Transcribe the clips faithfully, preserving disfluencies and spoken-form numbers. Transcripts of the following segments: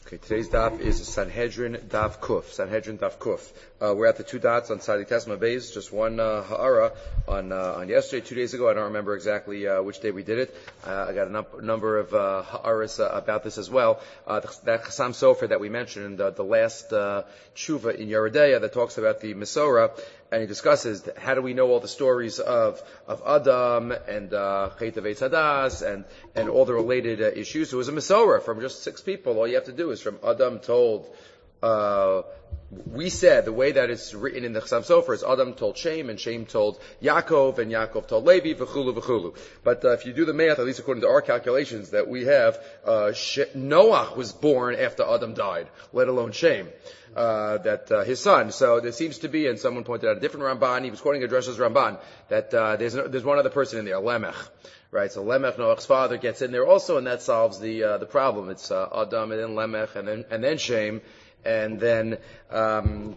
Okay, today's daf is Sanhedrin Daf Kuf. Sanhedrin Daf Kuf. Uh, we're at the two dots on Sadi Tesma Beis. Just one uh, ha'ara on uh, on yesterday, two days ago. I don't remember exactly uh, which day we did it. Uh, I got a num- number of uh, ha'aras uh, about this as well. Uh, the, that Chassam Sofer that we mentioned, uh, the last uh, tshuva in Yeridea that talks about the Mesorah, and he discusses how do we know all the stories of of Adam and uh, Chet Eitz Hadas and and all the related uh, issues. It was a Mesorah from just six people. All you have to do is from Adam told. Uh, we said the way that it's written in the Chassam Sofer is Adam told Shem and Shem told Yaakov and Yaakov told Levi v'chulu v'chulu. But uh, if you do the math, at least according to our calculations that we have, uh, She- Noah was born after Adam died, let alone Shem. Uh, that uh, his son. So there seems to be, and someone pointed out a different Ramban. He was quoting a Dresh's Ramban that uh, there's no, there's one other person in there, Lemech, right? So Lemech, Noach's father, gets in there also, and that solves the uh, the problem. It's uh, Adam and then Lemech and then and then Shem and then um,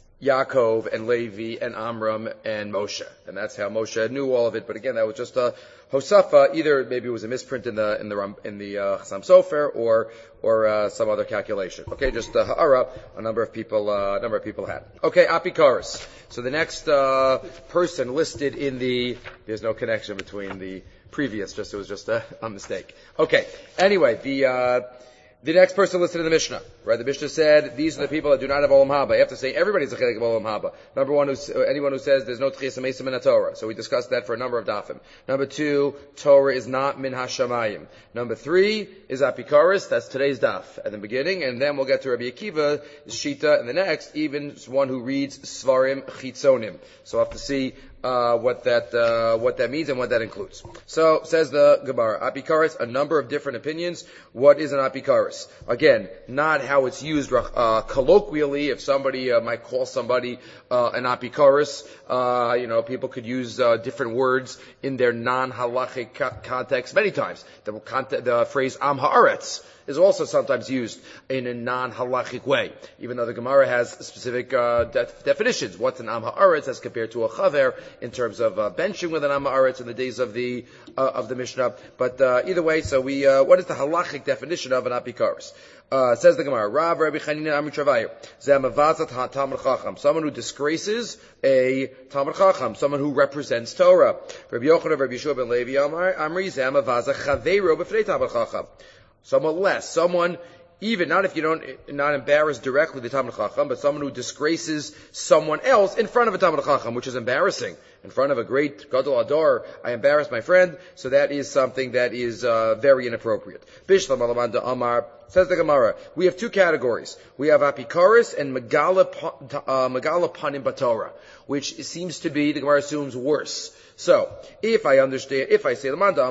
Yaakov and Levi and Amram and Moshe, and that's how Moshe knew all of it. But again, that was just a Hosafa. Either maybe it was a misprint in the in the in the uh, Chassam Sofer or or uh, some other calculation. Okay, just uh, ha'ara. A number of people uh, a number of people had. Okay, Apikoros. So the next uh, person listed in the there's no connection between the previous. Just it was just a, a mistake. Okay. Anyway, the. Uh, The next person listed in the Mishnah, right? The Mishnah said, these are the people that do not have Olam Haba. You have to say everybody's a chilek of Olam Haba. Number one, who's, anyone who says there's no Tchias HaMesim in the Torah. So we discussed that for a number of dafim. Number two, Torah is not min hashamayim. Number three is Apikoros. That's today's daf at the beginning. And then we'll get to Rabbi Akiva, Shita, and the next, even one who reads Svarim Chitzonim. So we'll have to see Uh, what that uh, what that means and what that includes. So says the Gemara, Apikoros, a number of different opinions. What is an Apikoros? Again, not how it's used uh, colloquially. If somebody uh, might call somebody uh, an Apikoros, uh, you know, people could use uh, different words in their non-halachic co- context many times. The, context, the phrase Am Haaretz is also sometimes used in a non-halachic way, even though the Gemara has specific uh, de- definitions. What's an Am Haaretz as compared to a Chaver in terms of uh, benching with an Am Haaretz in the days of the uh, of the Mishnah. But uh, either way, so we uh, what is the halachic definition of an Apikoros? Uh, says the Gemara, Rav Rabbi Chanina Amri Travayu, Zemavazat HaTalmud Chacham, someone who disgraces a Talmud Chacham, someone who represents Torah. Rabbi Yochanan, Rabbi Yeshua ben Levi Amri Zemavazat Chaveiro B'fnei Talmud Chacham. Somewhat less. Someone, even not if you don't, not embarrass directly the Talmud Chacham, but someone who disgraces someone else in front of a Talmud Chacham, which is embarrassing. In front of a great Gadol Ador, I embarrass my friend, so that is something that is uh, very inappropriate. Bishlam Alamanda Amar, says the Gemara, we have two categories. We have Apikoros and Megala, uh, Megala Panim Batorah, which seems to be, the Gemara assumes, worse. So, if I understand, if I say,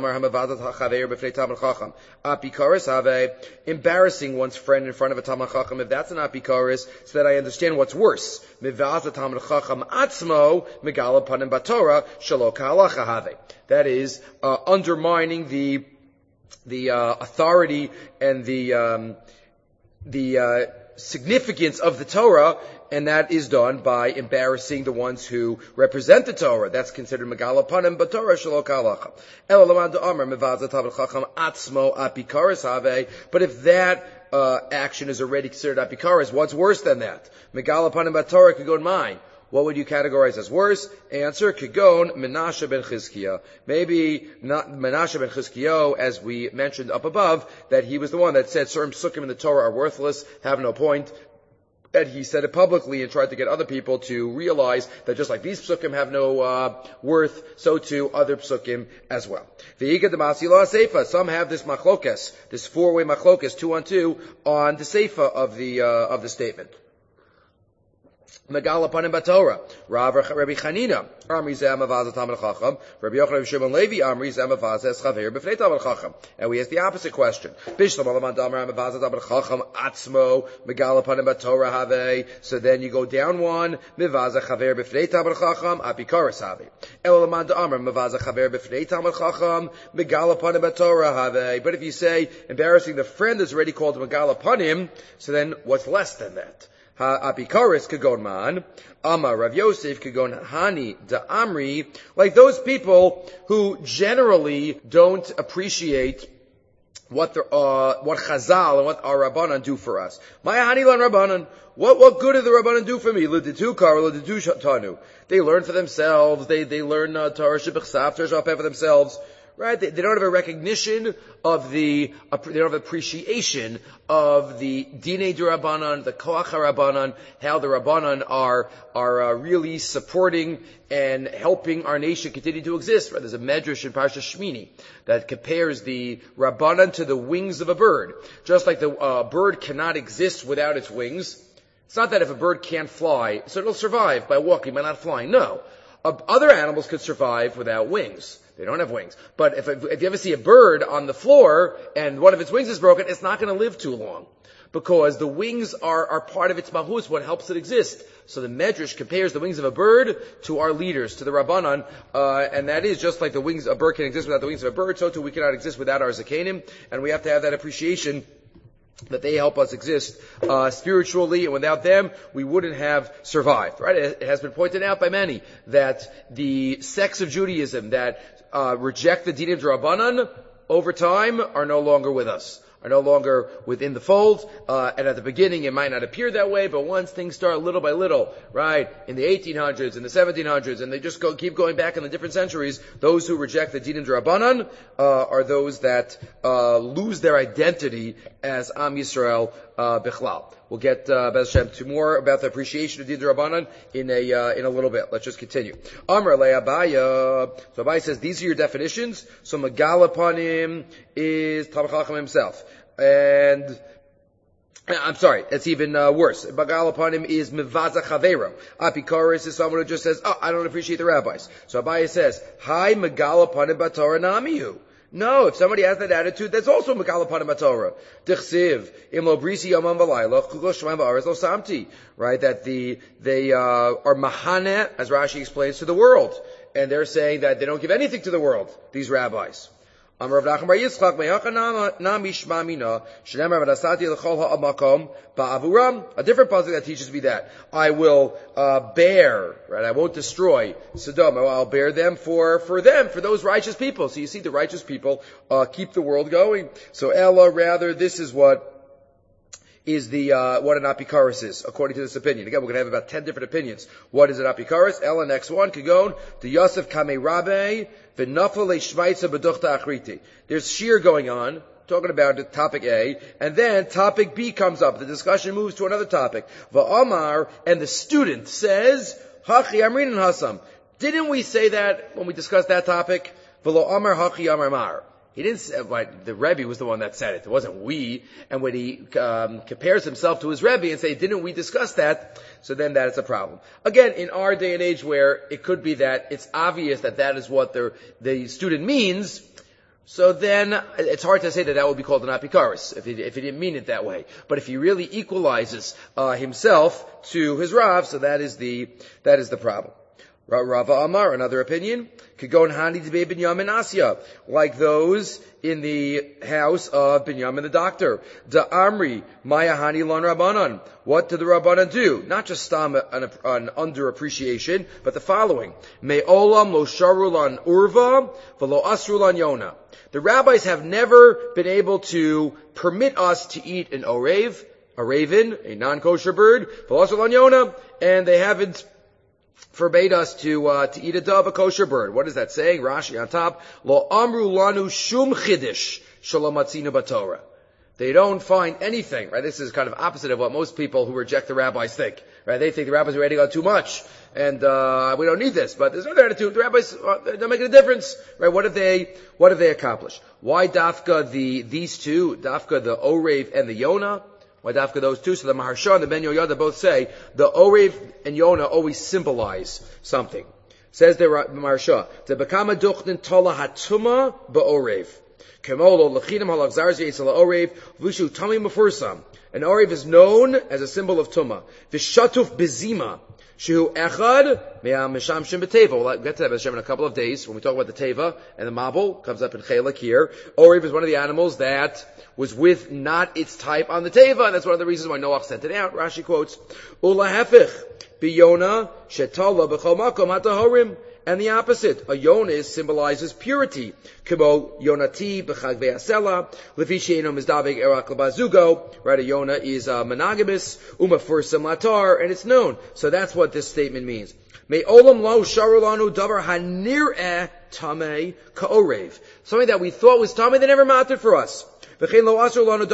Apikoros have embarrassing one's friend in front of a Talmud Chacham, if that's an Apikoros, so that I understand what's worse. That is, uh, undermining the, the, uh, authority and the, um, the, uh, significance of the Torah, and that is done by embarrassing the ones who represent the Torah. That's considered Megala Panim Batorah Shelo Kalacha. Ela Laman Amar Mevazat Talmud Chacham Atzmo Apikoros Have. But if that uh, action is already considered Apikoros, what's worse than that? Megala Panim Batorah could go in mine. What would you categorize as worse? Answer, Kigon Menashe ben Chizkiah. Maybe not Menashe ben Chizkiah, as we mentioned up above, that he was the one that said certain psukim in the Torah are worthless, have no point. And he said it publicly and tried to get other people to realize that just like these psukim have no uh, worth, so too other psukim as well. Some have this machlokes, this four-way machlokes, two on two, on the seifa of the uh, of the statement. Megala Panim Batorah. Rav Rabbi Chanina Amri Zeh Amavaz Talmud Chacham. Rabbi Yochanan Rabbi Shimon Levi Amri Zeh Amavaz Es Chaver B'fnei Talmud Chacham. And we ask the opposite question. Bishlam Alaman Damar Amavaz Talmud Chacham Atzmo Megala Panim Batorah Have. So then you go down one. Mevaz Chaver B'fnei Talmud Chacham Apikoros Have. El Alaman Damar Mevaz Chaver B'fnei Talmud Chacham Megala Panim Batorah Have. But if you say embarrassing the friend is already called Megala Panim, so then what's less than that? Apikoros Kagon Man, Amar Rav Yosef Kagon Hani Da Amri, like those people who generally don't appreciate what the, uh, what Chazal and what our Rabbanan do for us. My Hanilan Rabbanan. What, what good did the Rabbanan do for me? L'ditu kar, l'ditu tanu. They learn for themselves. They, they learn, uh, Torah Shebechsav, Torah Shebechsav for themselves. Right? They, they don't have a recognition of the, uh, they don't have appreciation of the Dinei D'Rabbanan, the Koach HaRabbanan, how the Rabbanan are, are, uh, really supporting and helping our nation continue to exist. Right? There's a medrash in Parsha Shmini that compares the Rabbanan to the wings of a bird. Just like the, uh, bird cannot exist without its wings. It's not that if a bird can't fly, so it'll survive by walking, by not flying. No. Uh, other animals could survive without wings. They don't have wings. But if, if you ever see a bird on the floor and one of its wings is broken, it's not going to live too long. Because the wings are, are part of its mahus, what helps it exist. So the Medrash compares the wings of a bird to our leaders, to the Rabbanan, uh, and that is just like the wings, a bird can exist without the wings of a bird, so too we cannot exist without our Zakanim, and we have to have that appreciation that they help us exist uh, spiritually, and without them, we wouldn't have survived. Right? It has been pointed out by many that the sects of Judaism that uh, reject the Dinim D'Rabbanan over time are no longer with us, are no longer within the fold. Uh, and at the beginning, it might not appear that way, but once things start little by little, right, in the eighteen hundreds, in the seventeen hundreds, and they just go keep going back in the different centuries, those who reject the Dinim D'Rabbanan uh, are those that uh, lose their identity as Am Yisrael uh, Bichlal. We'll get uh, Bez Hashem to more about the appreciation of Dinim D'Rabbanan in a uh, in a little bit. Let's just continue. Amar le Abaya. So Abaya says these are your definitions. So Megal upon him is Talmid Chacham himself. And I'm sorry, it's even uh, worse. Bagal upon him is Mivaza Chavero. Apikoris is someone who just says, oh, I don't appreciate the rabbis. So Abaye says, Hi Megal upon him Batorah Namihu. No, if somebody has that attitude, that's also Megal upon him Batorah. Dichsiv, Imlo Brisi Yomam Valayla, Chugol Shemaim Ba'aretz Lo Samti. Right, that the, they, uh, are Mahane, as Rashi explains, to the world. And they're saying that they don't give anything to the world, these rabbis. A different pasuk that teaches me that I will uh, bear, right? I won't destroy Sodom. I'll bear them for for them, for those righteous people. So you see, the righteous people uh, keep the world going. So Ella, rather, this is what is the uh, what an apikaris is, according to this opinion. Again, we're going to have about ten different opinions. What is an apikaris? Ella, next one, Kagon, the Yosef Kamei Rabbe, v'nafal le'shmaitza b'duchta achriti. There's shir going on, talking about topic A, and then topic B comes up. The discussion moves to another topic. V'amar, and the student says, Hachi Amrin and Hasam. Didn't we say that when we discussed that topic? V'lo Amar Hachi Amar Mar. He didn't say, but the Rebbe was the one that said it. It wasn't we. And when he um, compares himself to his Rebbe and say, didn't we discuss that? So then that is a problem. Again, in our day and age where it could be that it's obvious that that is what the, the student means, so then it's hard to say that that would be called an apikaris, if he, if he didn't mean it that way. But if he really equalizes uh, himself to his Rav, so that is the, that is the problem. Rava Amar, another opinion, Kagon Hani Debei Binyamin Asya, like those in the house of Binyamin the doctor. Da Amri, Maya Hani Lon Rabbanan. What did the Rabbanan do? Not just stam an, an underappreciation, but the following. Me Olam Lo Sharulan Urva, Velo Asrulan Yona. The rabbis have never been able to permit us to eat an orev, a raven, a non-kosher bird, Velo Asrulan Yona, and they haven't forbade us to uh, to eat a dove, a kosher bird. What is that saying? Rashi on top. Lo amru lanu shum chidish shalom atzinu b'Torah. They don't find anything, right? This is kind of opposite of what most people who reject the rabbis think, right? They think the rabbis are adding on too much, and uh we don't need this. But there's another attitude. The rabbis uh, don't make a difference, right? What have they What have they accomplished? Why dafka the these two, dafka the Orev and the Yonah? Why dafka those two? So the Maharsha and the Ben Yoyada both say the Orev and Yonah always symbolize something. Says the Maharsha, the Bekama Duchtin Tola Hatuma Ba'orev. Kemolo Lachinam Halachzar Zayisala Orev, Vishu Tami Mefursam. An Orev is known as a symbol of Tumah. Vishatuf Bezima. Shehu Echad Me'am Misham Shem B'Teva. We'll get to that Hashem in a couple of days when we talk about the Teva and the Mabul. Comes up in Chelak here. Orev is one of the animals that was with not its type on the Teva, and that's one of the reasons why Noach sent it out. Rashi quotes, Ula Hefich Biyona Shetala B'Chol Makom Hatahorim. and the opposite. A Yonah symbolizes purity. Kimo Yonati b'chag ve'asela, lefi she'eno mizdaveg erak l'bazugo. Right, a Yonah is uh, monogamous, umafursim latar, and it's known. So that's what this statement means. Me olam lo sharulanu davar hanireh tamei ka'orev. Something that we thought was tamei, that never mattered for us. Yonah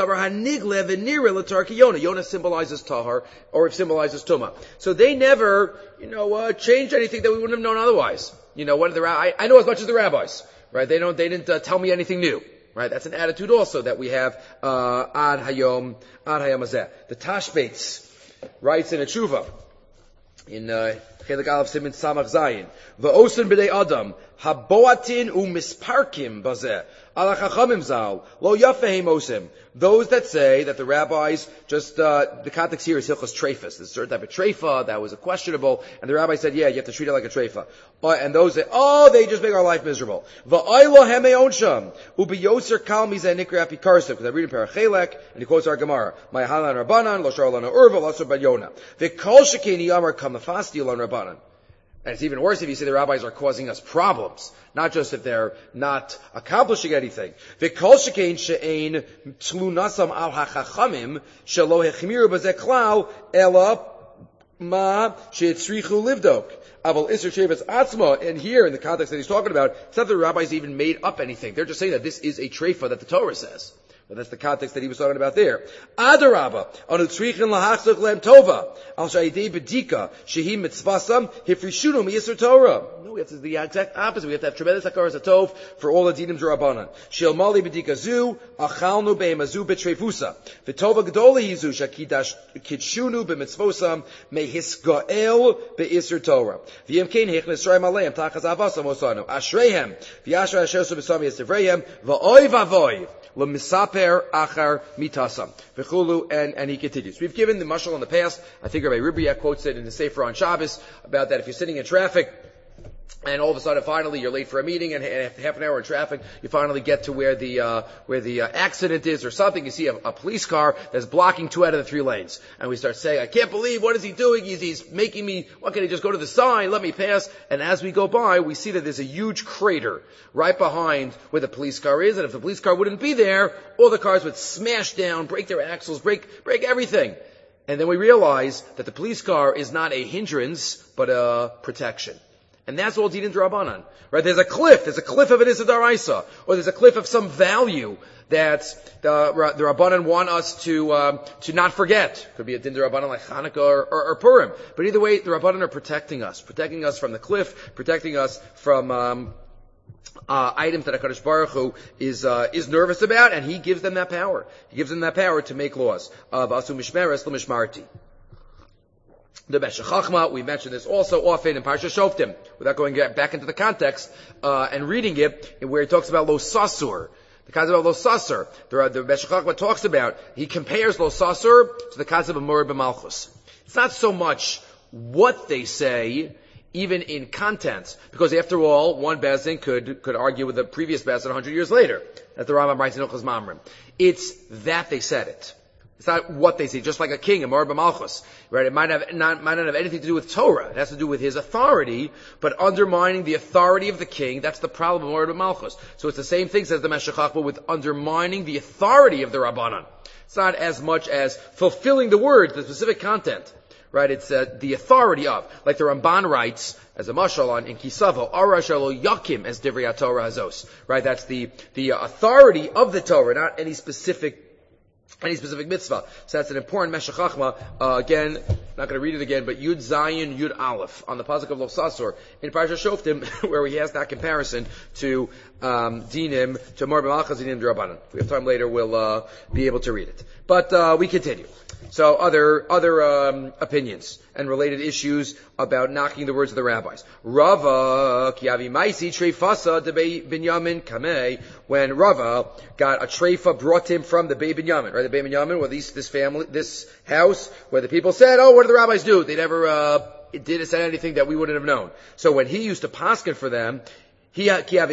symbolizes tahar, or it symbolizes tuma. So they never, you know, uh, changed anything that we wouldn't have known otherwise. You know, what are the I, I know as much as the rabbis, right? They don't, they didn't uh, tell me anything new, right? That's an attitude also that we have uh, ad hayom, ad hayom hazeh. The Tashbates writes in a tshuva in uh, Chelik Aleph Siman Samach Zayin, v'osen b'dei adam haboatin u'misparkim bazeh. Those that say that the rabbis just, uh, the context here is Hilchos Treifas. There's a certain type of treifa that was a questionable, and the rabbi said, yeah, you have to treat it like a treifa. Uh, and those say, oh, they just make our life miserable. Because I read in Parachelek, and he quotes our Gemara, Ma'ahalan Rabbanan, Lo Shar Lana Urva, Lo Shar Bayona. V'kol shekeni yamar kamafasti Lon Rabbanan. And it's even worse if you say the rabbis are causing us problems, not just if they're not accomplishing anything. V'kol shekein she'ein tlunasam al hachachamim shelo hechmiru b'zeh klal ela ma she'etzrichu livdok. Aval iser shevetz atzma. And here, in the context that he's talking about, it's not that the rabbis even made up anything. They're just saying that this is a treifa that the Torah says. But that's the context that he was talking about there. Adarabba, anu tzrichin lahachzuk lem tova, al shayidei bedika, shehi mitzvasam, hifrishunu miyisr Torah. No, we have to do the exact opposite. We have to have tremendous hakaras hatov for all the dinim d'Rabbanan. Shel mali bedika zu, achalnu be'emazu betrefusa. V'tova gedoli yizu, shakidash kidshunu b'mitzvosam, mehisgael be'isr Torah. V'yem kein hech nesrayim aleim, tachaz avasam osanu. Ashreihem, v'yashra ashersu b'sam yistivreihem, v'oy v'avoy. L'misaper achar mitasam. V'chulu, and, and he continues. We've given the mashal in the past. I think Rabbi Ribriak quotes it in the Sefer on Shabbos about that if you're sitting in traffic, and all of a sudden, finally, you're late for a meeting, and after half an hour in traffic, you finally get to where the uh, where the uh, accident is, or something. You see a, a police car that's blocking two out of the three lanes, and we start saying, "I can't believe what is he doing? He's, he's making me. Why can't he just go to the sign? Let me pass." And as we go by, we see that there's a huge crater right behind where the police car is, and if the police car wouldn't be there, all the cars would smash down, break their axles, break break everything. And then we realize that the police car is not a hindrance, but a protection. And that's all Din D'Rabbanan. Right? There's a cliff. There's a cliff of an Issa D'Oraisa. Or there's a cliff of some value that the, the Rabbanan want us to, um, to not forget. Could be a Din D'Rabbanan like Hanukkah or, or, or Purim. But either way, the Rabbanan are protecting us. Protecting us from the cliff. Protecting us from, um, uh, items that HaKadosh Baruch Hu is, uh, is nervous about. And He gives them that power. He gives them that power to make laws. Of Asu Mishmeres L'Mishmarti. The Meshech Chachma, we mentioned this also often in Parsha Shoftim, without going back into the context, uh, and reading it, where he talks about Lo Sasur. The concept of Lo Sasur, the, the Meshech Chachma talks about, he compares Lo Sasur to the concept of Morid B'Malchus. It's not so much what they say, even in content, because after all, one Bezdin could, could argue with the previous Bezdin a hundred years later, that the Rambam writes in Ilchos Mamrim. It's that they said it. It's not what they say, just like a king, a Morid B'Malchus, right? It might have not, might not have anything to do with Torah. It has to do with his authority, but undermining the authority of the king, that's the problem of Morid B'Malchus. So it's the same thing, says the Meshech Chachma, with undermining the authority of the Rabbanan. It's not as much as fulfilling the words, the specific content, right? It's uh, the authority of, like the Ramban writes, as a mashal on in Kisavo, Ara Shalo Yakim as Divrei Torah Hazos, right? That's the, the authority of the Torah, not any specific Any specific mitzvah. So that's an important Meshech Chachma. Uh, again, not going to read it again, but Yud Zayin, Yud Aleph, on the pasuk of Lo Sasor, in Parashat Shoftim, where he has that comparison to um, Dinim, to Morid B'Malchus Dinim D'Rabbanan. If we have time later, we'll uh, be able to read it. But uh, we continue. So other other um, opinions and related issues about knocking the words of the rabbis. Rava kiavi maisi treifasa de Binyamin kamei. When Rava got a treifa brought to him from the Beit Binyamin, right? The Beit Binyamin, or at least this family, this house, where the people said, "Oh, what do the rabbis do?" They never uh, did said anything that we wouldn't have known. So when he used to paskin for them, he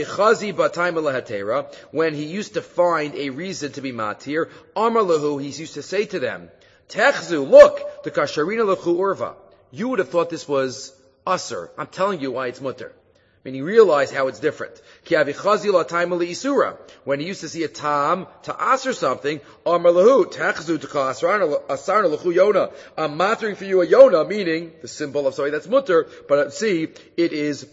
when he used to find a reason to be matir, Amar lahu, he used to say to them, Techzu, look, the kasharina lechu urva. You would have thought this was usser. I'm telling you why it's mutter. Meaning realize how it's different. When he used to see a tam to ask or something, I'm mattering for you a yona, meaning the symbol of something that's mutter, but see, it is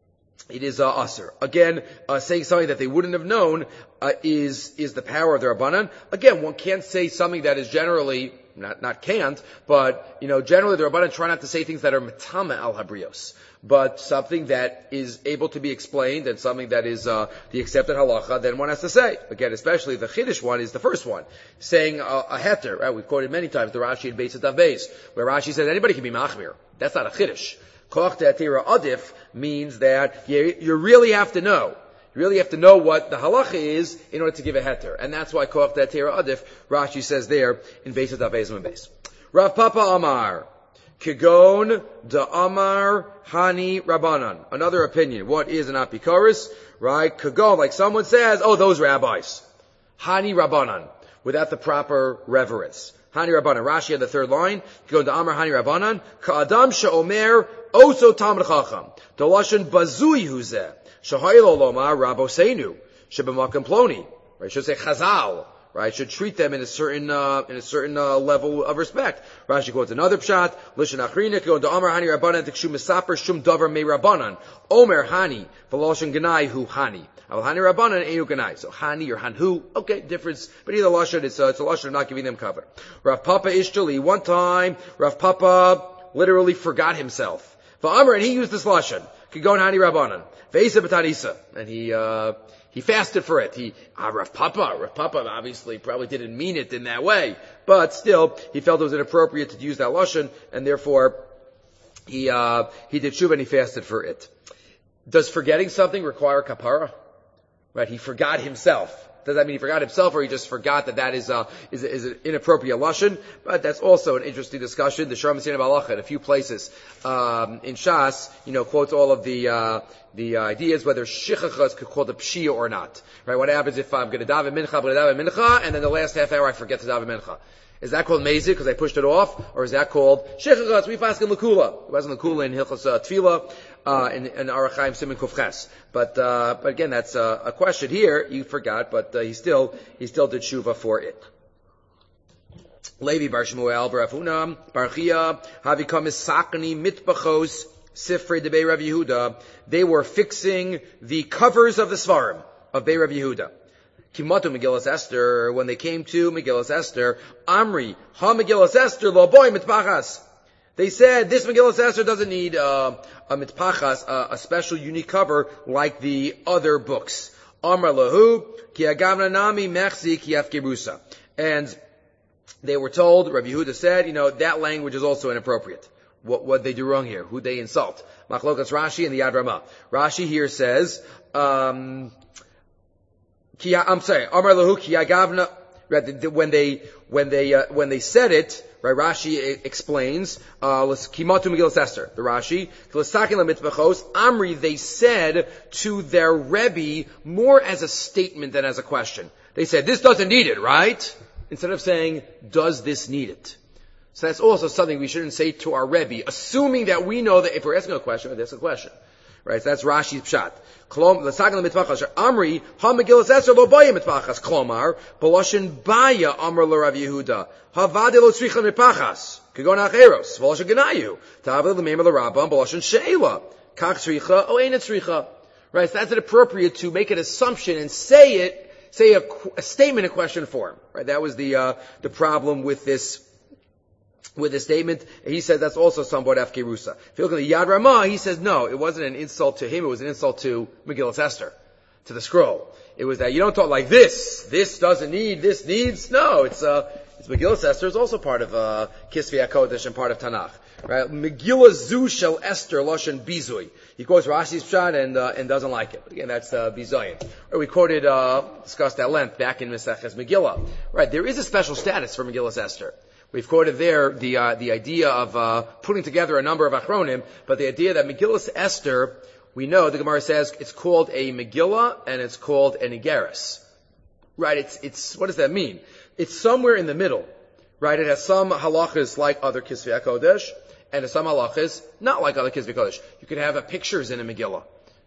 It is uh, aser. Again, uh, saying something that they wouldn't have known uh, is is the power of the Rabbanan. Again, one can't say something that is generally, not not can't, but, you know, generally the Rabbanan try not to say things that are metama al habrios, but something that is able to be explained and something that is uh, the accepted halacha, then one has to say. Again, especially the Chiddush one is the first one, saying uh, a heter, right? We've quoted many times the Rashi in Beis Tav Beis, where Rashi says anybody can be machmir. That's not a Chiddush. Koch de'atira adif means that you, you really have to know. You really have to know what the halacha is in order to give a heter. And that's why koch de'atira adif, Rashi says there in Beis Tav Beis and Beis. Rav Papa Amar, Kigon da Amar Hani Rabbanan. Another opinion. What is an apikoris? Right? Kigon, like someone says, oh, those rabbis. Hani Rabbanan. Without the proper reverence. Hani Rabbanan. Rashi on the third line. Kigon da Amar Hani Rabbanan. Ka'adam she'omer Oso Talmud Chacham. The lashon bazui huzeh. Shahaylo lomar raboseinu. Shebemakam ploni. Right? Should say chazal. Right? Should treat them in a certain, uh, in a certain, uh, level of respect. Rashi quotes another pshat. Lishon achrinik. Go to Amar Hani Rabbanan. Tikshu misaper shum davar me Rabbanan. Omer Hani. V'lashon ganai hu Hani. Al Hani Rabbanan einu ganai. So Hani or Hanhu. Okay, difference. But either lashon, it's, uh, it's a lashon of not giving them cover. Rav Papa Ishtali. One time, Rav Papa literally forgot himself. V'amar, and he used this lashon. Kigon Hani Rabbanan. Ve'isa b'tanisa. And he, uh, he fasted for it. He, ah, Rav Papa, Rav Papa obviously probably didn't mean it in that way. But still, he felt it was inappropriate to use that lashon, and therefore, he, uh, he did tshuva and he fasted for it. Does forgetting something require kapara? Right, he forgot himself. Does that mean he forgot himself, or he just forgot that that is, uh, is, is an inappropriate lashon? But that's also an interesting discussion. The Sharm Messiah Balacha in a few places, um, in Shas, you know, quotes all of the, uh, the uh, ideas whether shichachas could call the pshia or not. Right? What happens if I'm going to daven mincha, I'm going to daven mincha, and then the last half hour I forget to daven mincha? Is that called mezik because I pushed it off, or is that called shichachas? We fast in lakula. It wasn't lakula in hilchos uh, tefillah. Uh, in, in Arachaim Siman Kufches. But, uh, but again, that's uh, a question here. You forgot, but, uh, he still, he still did tshuva for it. Levi Bar Shmuel, Bar Afuna, Bar Chia, Havikam Sakani Mitbachos, Sifrei de Bei Rav Yehuda. They were fixing the covers of the Svarim of Bei Rav Yehuda. Kimatu Megillas Esther, when they came to Megillas Esther, Amri, Ha Megillas Esther, Lo Boy Mitbachas. They said this Megillas Esther doesn't need uh, a mitpachas, uh, a special unique cover like the other books. Amar lahu ki agavna nami mechzi ki afkerusa. And they were told, Rabbi Yehuda said, you know, that language is also inappropriate. What what they do wrong here? Who they insult? Machlokas Rashi and the Yad Ramah. Rashi here says, um, ki, I'm sorry, Amar lahu ki agavna. When they when they uh, when they said it. Right, Rashi explains, uh, Kimatu Megillas Esther, the Rashi, Amri, they said to their Rebbe more as a statement than as a question. They said, this doesn't need it, right? Instead of saying, does this need it? So that's also something we shouldn't say to our Rebbe, assuming that we know that if we're asking a question, we're asking a question. Right, so that's Rashi's pshat. Amri, ha Megillas Esther lo baya mitpachas. Klomar, b'loshen baya amar lo Rav Yehuda. Havade lo tzricha mitpachas. Kigon acheros. V'loshen genayu. Ta'avle l'meim l'Rabban b'loshen she'ela. Kach tzricha o ein tzricha. Right, so that's it appropriate to make an assumption and say it, say a, a statement in question form. Right, that was the, uh, the problem with this with the statement. He said that's also somewhat afkerusa. If you look at the Yad Ramah, he says no, it wasn't an insult to him, it was an insult to Megillas Esther, to the scroll. It was that you don't talk like this, this doesn't need, this needs. No, it's, uh, it's Megillas Esther is also part of, uh, Kisvei HaKodesh and part of Tanakh. Right? Megillah zu shel Esther loshen bizui. He quotes Rashi's pshat and, uh, and doesn't like it. But again, that's, uh, bizayin. Or we quoted, uh, discussed at length back in Maseches Megillah. Right, there is a special status for Megillas Esther. We've quoted there the uh, the idea of uh, putting together a number of achronim, but the idea that Megillas Esther, we know the Gemara says it's called a Megillah and it's called an Igeris. Right? It's it's what does that mean? It's somewhere in the middle. Right? It has some halachas like other Kisvei HaKodesh, and some halachas not like other Kisvei HaKodesh. You could have uh, pictures in a Megillah.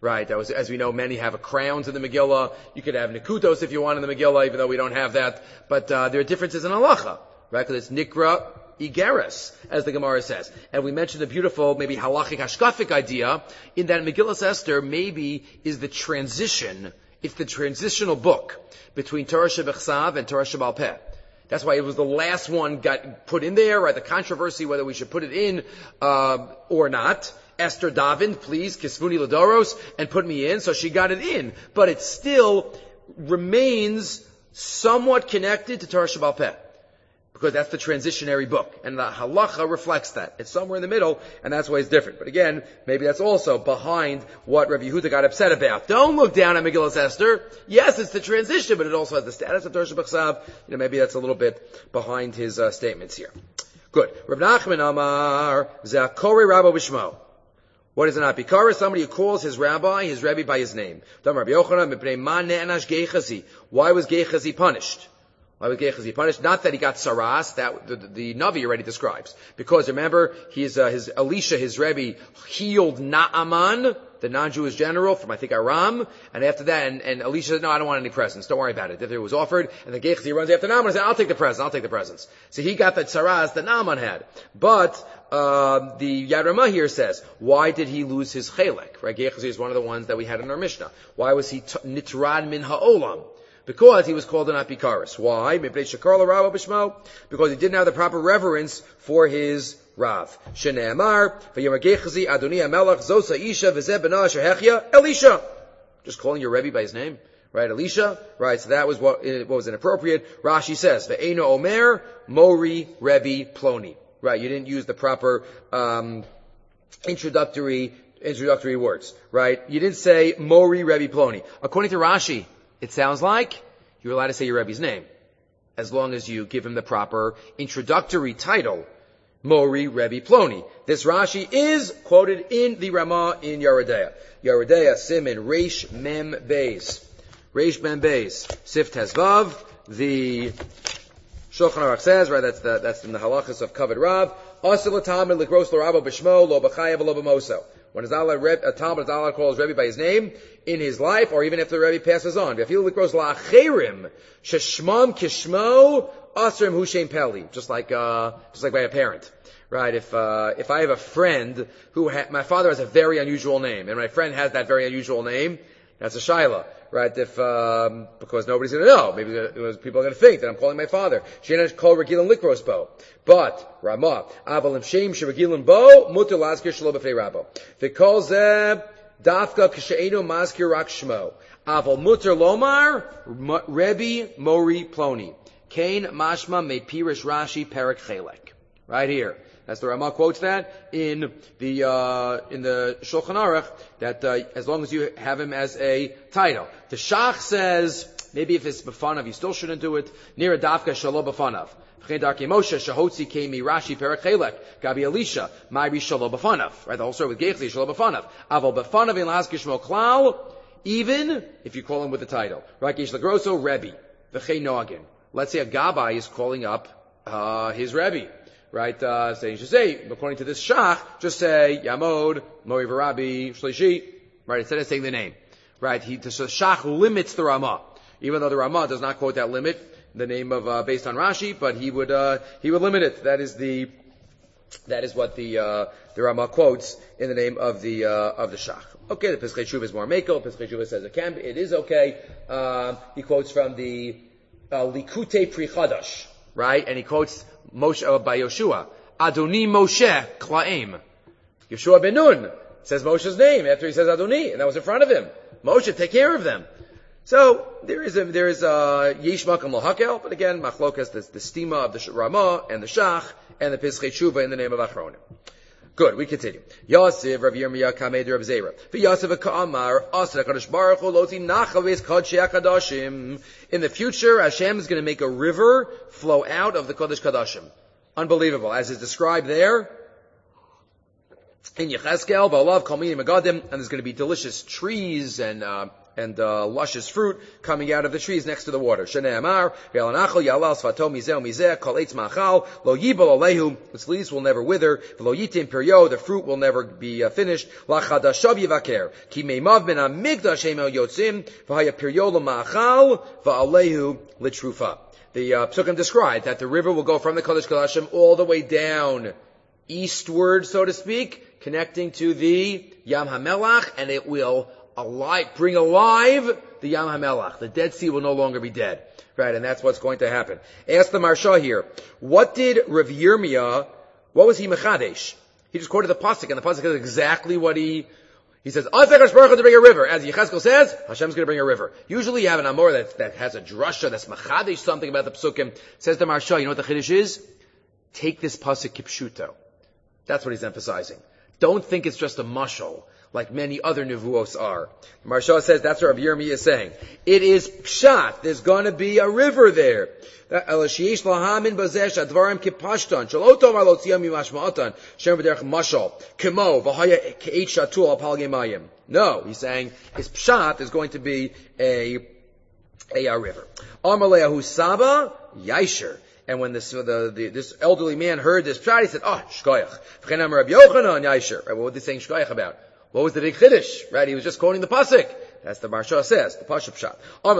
Right, that was, as we know, many have a crowns in the Megillah. You could have Nikutos if you want in the Megillah, even though we don't have that. But uh, there are differences in halacha, right? Because it's Nikra Igeres, as the Gemara says. And we mentioned a beautiful, maybe halachic hashkafic idea, in that Megillah Esther maybe is the transition, it's the transitional book between Torah Shebechsav and Torah Shebal Peh. That's why it was the last one got put in there, right? The controversy whether we should put it in uh, or not. Esther Daven, please, Kisvuni Ladoros, and put me in. So she got it in. But it still remains somewhat connected to Torah Shebal Peh, because that's the transitionary book. And the halacha reflects that. It's somewhere in the middle, and that's why it's different. But again, maybe that's also behind what Rabbi Yehuda got upset about. Don't look down at Megillas Esther. Yes, it's the transition, but it also has the status of Torah Shebechsav. You know, maybe that's a little bit behind his uh, statements here. Good. Rav Nachman Amar, Zakori Rabbo Bishmo. What is an apikara? Somebody who calls his rabbi, his rabbi by his name. Why was Gehazi punished? Why was Gehazi punished? Not that he got saras, that the, the, the Navi already describes. Because remember, he's, uh, his, Elisha, his Rebbe, healed Naaman, the non-Jewish general from, I think, Aram, and after that, and, and Elisha said, no, I don't want any presents, don't worry about it. If it was offered, and then Gehazi runs after Naaman and says, I'll take the presents, I'll take the presents. So he got that saras that Naaman had. But, uh, the Yad Ramah here says, why did he lose his chelek? Right, Gehazi is one of the ones that we had in our Mishnah. Why was he t- nitrad min ha'olam? Because he was called an apikaris. Why? Because he didn't have the proper reverence for his Rav. Shene'amar, v'yomer Gehazi, Adoni HaMelech, Zosa Isha, v'zeh b'na shehechia, Elisha. Just calling your Rebbe by his name. Right, Elisha? Right, so that was what, what was inappropriate. Rashi says, Ve'eno Omer, Mori, Rebbe, Ploni. Right, you didn't use the proper, um, introductory, introductory words. Right? You didn't say Mori, Rebbe, Ploni. According to Rashi, it sounds like you're allowed to say your Rebbe's name, as long as you give him the proper introductory title, Mori Rebbe Ploni. This Rashi is quoted in the Ramah in Yeridea. Yeridea, Simin, Reish Mem Beis. Reish Mem Beis. Sif Tezvav, the Shulchan Aruch says, right, that's the, that's in the halachas of Kavod Rav, Asil Tamid Likros L'Rabbo B'Shmo, Lo B'Chayev Lo B'Moso. When a Talmud Talmud calls Rebbe by his name in his life, or even after the Rebbe passes on. Just like, uh, just like by a parent. Right? If, uh, if I have a friend who ha- my father has a very unusual name, and my friend has that very unusual name, that's a shaila. Right? If, um, because nobody's gonna know. Maybe uh, people are gonna think that I'm calling my father. She'ena call Regilan Likros Bo. But, Ramah, Avalim Shem Sheregilan Bo, Mutter Laskir Shelo B'fnei Rabbo. V'kol Zeh, Dafka K'she'enu Maskir Rak Shmo. Aval Mutter Lomar, Rebbe Mori Ploni. Kain Mashma Me Pirish Rashi Perak Chelek. Right here. That's the Ramah quotes that in the uh, in the Shulchan Aruch, that uh, as long as you have him as a title. The Shach says maybe if it's b'fanav, you still shouldn't do it. Nira dafka shalo b'fanav. V'chedarki Moshe shahotzi kemi Rashi perak chelek gabi Elisha ma'iri shalo b'fanav. Right, the whole story with Gehazi shalo b'fanav. Aval b'fanav in las gishmo klal. Even if you call him with the title, right? Gish lagroso Rebbe v'chei noagin. Let's say a Gabbai is calling up uh, his Rebbe. Right, uh, so you should say, according to this Shach, just say, Yamod, Mori Varabi, Shlishi, right, instead of saying the name. Right, he, so Shach limits the Ramah. Even though the Ramah does not quote that limit, the name of, uh, based on Rashi, but he would, uh, he would limit it. That is the, that is what the, uh, the Ramah quotes in the name of the, uh, of the Shach. Okay, the Pesachei Shuva is more makel. Pesachei Shuva says it can be, it is okay. Um, he quotes from the, uh, Likutei Pri Chadash, right, and he quotes Moshe uh, by Yoshua, Adoni Moshe Klaim. Yeshua ben Nun says Moshe's name after he says Adoni, and that was in front of him. Moshe, take care of them. So there is a there is a Yesh Makam Lahakel, but again, Machlokas, the, the stima of the Ramah and the Shach and the Pesachei Shuva in the name of Achronim. Good, we continue. Yosef Rav Yirmiyah Kamed Rav Zera. V'Yosef Ka'amar Asra Kadosh Baruch Hu Loti Nachaves Kodshei HaKadoshim. In the future, Hashem is going to make a river flow out of the Kodesh Kadoshim. Unbelievable, as is described there in Yechezkel. V'Alav Kol Minim Megadim, and there's going to be delicious trees and uh, and uh, luscious fruit coming out of the trees next to the water. Shene'amar, Ve'alanachal yalal svato mizeh mizeh kol eitz machal lo yibol alehu. Its leaves will never wither. V'lo yitim piryo. The fruit will never be uh, finished. Lachadashav yivaker ki meimav ben hamigdash hemel yotzim v'haya piryo l'machal v'alehu l'trufa. The uh, Psukim describe that the river will go from the Kodesh Kodashim all the way down eastward, so to speak, connecting to the Yam HaMelach, and it will alive, bring alive the Yam HaMelach. The Dead Sea will no longer be dead. Right, and that's what's going to happen. Ask the Marsha here, what did Rav Yirmiyah, what was he mechadesh? He just quoted the Pasuk, and the Pasuk is exactly what he, he says, HaKadosh Baruch Hu to bring a river. As Yechezkel says, Hashem's going to bring a river. Usually you have an Amor that, that has a drasha, that's mechadesh something about the Psukim. Says the Marsha, you know what the Chiddush is? Take this Pasuk kipshuto. That's what he's emphasizing. Don't think it's just a mashal, like many other nevuos are. Marsha says that's what Rav Yirmiyah is saying. It is pshat. There's going to be a river there. Because no, he's saying his pshat is going to be a a, a river. Amalehu Saba Yaisher. And when this the, the this elderly man heard this pshat, he said, "Oh, shkoyach." Right, what was he saying shkoyach about? What was the big chiddush? Right, he was just quoting the pasuk. That's the Marsha says, the pasuk pshat.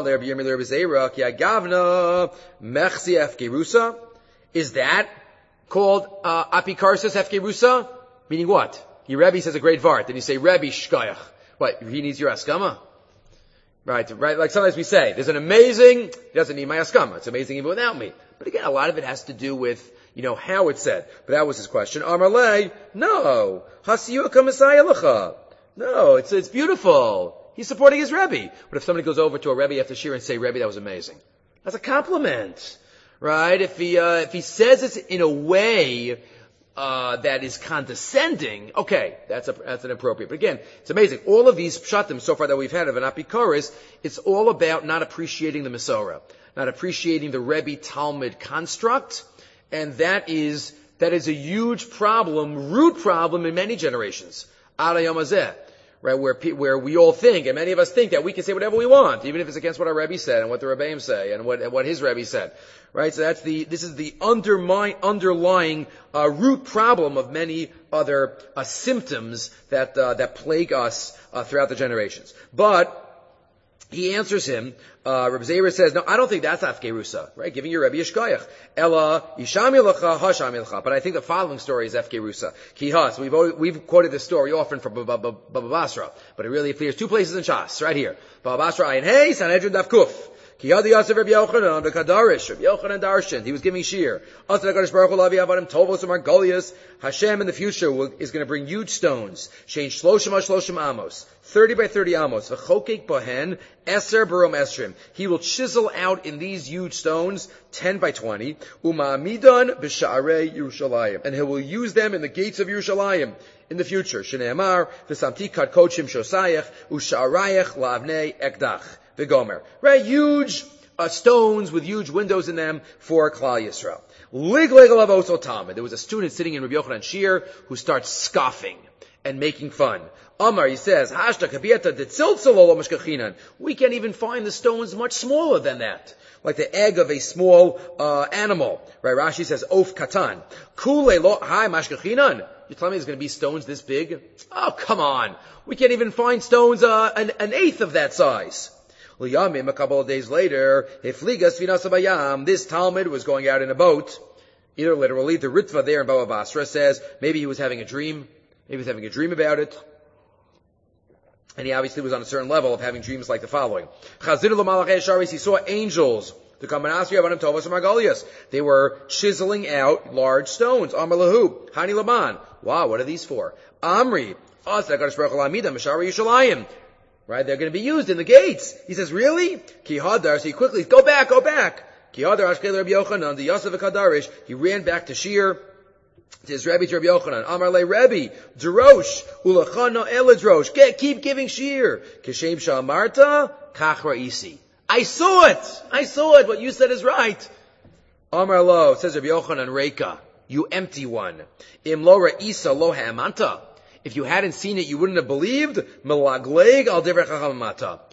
Is that called uh, apikarsis efkerusa? Meaning what? Your Rebbe says a great vart, and you say Rebbe shkoyach. What? He needs your askama. Right, right. Like sometimes we say, there's an amazing. He doesn't need my askama. It's amazing even without me. But again, a lot of it has to do with, you know, how it's said. But that was his question. Amarle, no. Hasiyuka Messiah Lacha. No, it's, it's beautiful. He's supporting his Rebbe. But if somebody goes over to a Rebbe after Shir and say, Rebbe, that was amazing. That's a compliment. Right? If he, uh, if he says it in a way, uh, that is condescending, okay, that's a, that's an appropriate. But again, it's amazing. All of these pshatim so far that we've had of an apikoris, it's all about not appreciating the Masorah. Not appreciating the Rebbe Talmud construct, and that is that is a huge problem, root problem in many generations. Ad hayom hazeh, right? Where where we all think, and many of us think that we can say whatever we want, even if it's against what our Rebbe said and what the Rebbeim say and what and what his Rebbe said, right? So that's the this is the undermine, underlying uh, root problem of many other uh, symptoms that uh, that plague us uh, throughout the generations, but. He answers him, uh, Reb Zera says, no, I don't think that's Afkerusa, right? Giving your Rebbe Yishkoyach. Ella, Yishami Lecha, Hashami Lecha. But I think the following story is Afkerusa. Kihas. We've, always, we've quoted this story often from Baba Basra, but it really appears two places in Shas, right here. Baba Basra, Ayin Hey, Sanhedrin Daf Kuf. Kiyadi Yasef Reb Yochanan, the Kadarish, Reb Yochanan Darshan. He was giving shir. Asad HaKadosh Baruch Hu Lavi Avadim Tovos Margolius. Hashem in the future will, is going to bring huge stones. Change Shloshim HaShloshim Amos. thirty by thirty Amos. V'chokek Bohen. Eser Barom Esrim. He will chisel out in these huge stones, ten by twenty. Uma'amidan B'sha'arei Yerushalayim. And he will use them in the gates of Yerushalayim in the future. Shne'emar. V'samti Kad Kochim Shosayach. Usha'arayach La'avnei Ekdach. The Gomer. Right? Huge uh, stones with huge windows in them for Klal Yisrael. Lig lig lavos otamid. There was a student sitting in Rabbi Yochanan Shir who starts scoffing and making fun. Amar, he says, Hashta kabieta detziltzalo mishkachinan. We can't even find the stones much smaller than that. Like the egg of a small uh, animal. Right? Rashi says, Of katan. Kule lo hai mashkachinan. You tell me there's going to be stones this big? Oh, come on. We can't even find stones uh, an, an eighth of that size. A couple of days later, this Talmud was going out in a boat. Either literally, the Ritva there in Baba Basra says maybe he was having a dream. Maybe he was having a dream about it. And he obviously was on a certain level of having dreams like the following. He saw angels. They were chiseling out large stones. Amalahu, Hani Laban. Wow, what are these for? Amri. Right, they're going to be used in the gates. He says, really? Ki hadar, so he quickly, go back, go back. Ki hadar, Ashkel Rabbi Yochanan, the Yosef HaKadarish, he ran back to Shir, to his Rebbe, to Rabbi Yochanan. Amar le Rebbe, Drosh, ulachana eladrosh, keep giving Shir. Kishem sha'amarta, kach ra'isi. I saw it! I saw it! What you said is right. Amar lo, says Rabbi Yochanan, Reika, you empty one. Im lo ra'isa lo ha'amanta. If you hadn't seen it, you wouldn't have believed. Melagleg al divrei chacham mata.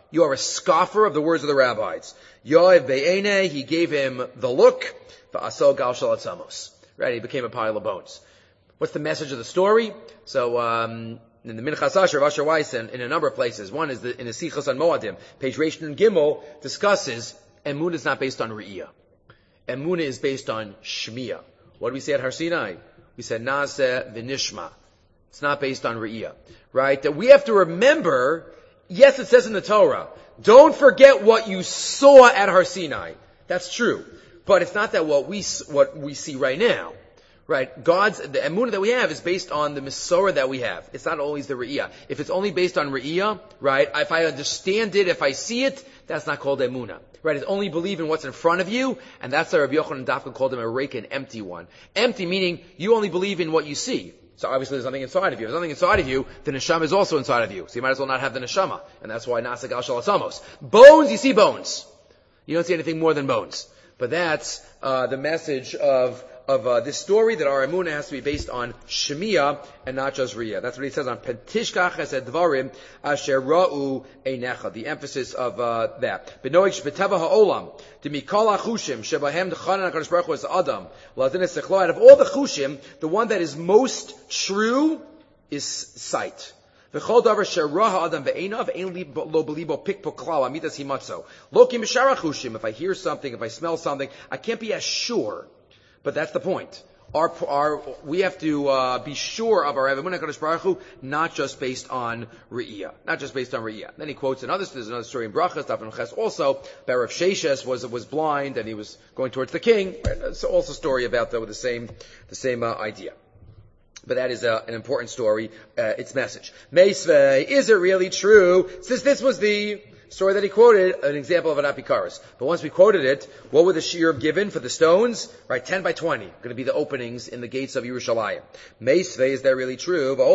You are a scoffer of the words of the rabbis. Yoav be'ene, he gave him the look. V'aso gal shalatzamos. Right, he became a pile of bones. What's the message of the story? So, um, in the Minchas Asher, Asher Weiss, in, in a number of places, one is the, in the Sichos on Moadim, page Reish and Gimel, discusses Emunah is not based on Re'iyah. Emunah is based on Shmiyah. What do we say at Har Sinai? We said Nazeh v'nishma. It's not based on Re'iyah. Right? That we have to remember, yes, it says in the Torah, don't forget what you saw at Har Sinai. That's true. But it's not that what we, what we see right now. Right? God's, the emunah that we have is based on the Mesorah that we have. It's not always the Re'iyah. If it's only based on Re'iyah, right, if I understand it, if I see it, that's not called emunah. Right? It's only believe in what's in front of you, and that's why Rabbi Yochanan Dafka called him a rake, an empty one. Empty meaning you only believe in what you see. So obviously there's nothing inside of you. If there's nothing inside of you, the neshama is also inside of you. So you might as well not have the neshama. And that's why Nasa Gal Shalasamos. Bones, you see bones. You don't see anything more than bones. But that's uh, the message of of uh, this story, that our emunah has to be based on Shemiyah and not just Riyah. That's what he says on Pentishkach Chesed Dvarim Asher Ra'u Einecha. The emphasis of uh, that. Benoich Shbeteva Ha'olam Demikol HaChushim Shebahem Dechanan HaKadosh Baruch Hu Es Adam L'Adin Es Sechlo. Out of all the Chushim, the one that is most true is sight. V'chol davar sherah ha'adam ve'einav ein lo belibo pikpo klal amitas himatzo. Lokim b'shara chushim. If I hear something, if I smell something, I can't be as sure. But that's the point. Our, our, we have to uh, be sure of our emunah Kadosh Baruch Hu, not just based on Re'iyah, not just based on Re'iyah. Then he quotes another. There's another story in Brachas, Daf and Ches also. That Rav Sheshes was was blind and he was going towards the king. It's also a story about the, the same the same uh, idea. But that is uh, an important story. Uh, its message. Meisvei, is it really true? Since this was the story that he quoted, an example of an apikaris. But once we quoted it, what would the shear have given for the stones? Right, ten by twenty. Going to be the openings in the gates of Yerushalayim. Meisvei, is that really true? The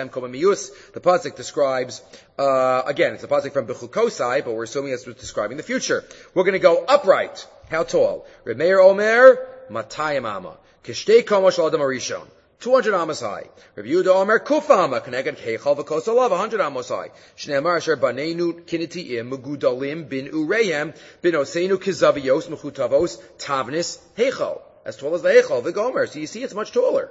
pasuk describes, uh, again, it's a pasuk from Bechukosai, but we're assuming it's describing the future. We're going to go upright. How tall? Remeir Omer, Matayim Ama. Kishtei Komosh L'Adam Arishon. two hundred amos high. Rabbi Yehuda Omer Kufama Keneged Keichal v'Kosalav one hundred amos high. Shneimar Asher Baneinu Kinetiim Megudalim Bin Ureim Bin Oseinu Kizaviyos Mechutavos Tavnis Heichal. As tall as the Heichal, the Gomer. So you see, it's much taller.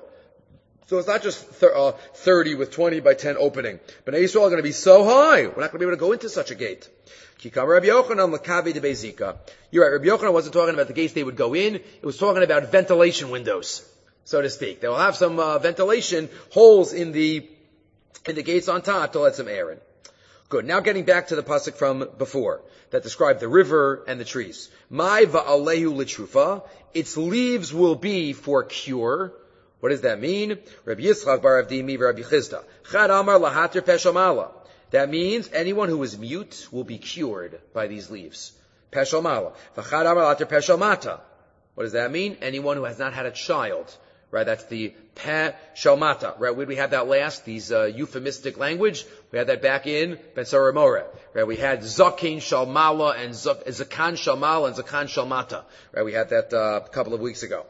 So it's not just thir- uh, thirty with twenty by ten opening. But Yisrael are going to be so high, we're not going to be able to go into such a gate. Kikam Rabbi Yochanan Lakavi de Bezika. You're right. Rabbi Yochanan wasn't talking about the gates they would go in. It was talking about ventilation windows, so to speak. They will have some uh, ventilation holes in the in the gates on top to let some air in. Good. Now getting back to the pasuk from before that described the river and the trees. Mai va'alehu l'trufa. Its leaves will be for cure. What does that mean? Rabbi Yitzchak bar Avdimi Rabbi Chizda. Chad Amar lahatir peshamala. That means anyone who is mute will be cured by these leaves. Peshamala. V'chad Amar lahatir peshamata. What does that mean? Anyone who has not had a child. Right, that's the pe shalmata. Right, where we had that last, these uh, euphemistic language. We had that back in Ben Sarah More. Right, we had zakin shalmala and zakan shalmala and zakan shalmata. Right, we had that uh, a couple of weeks ago.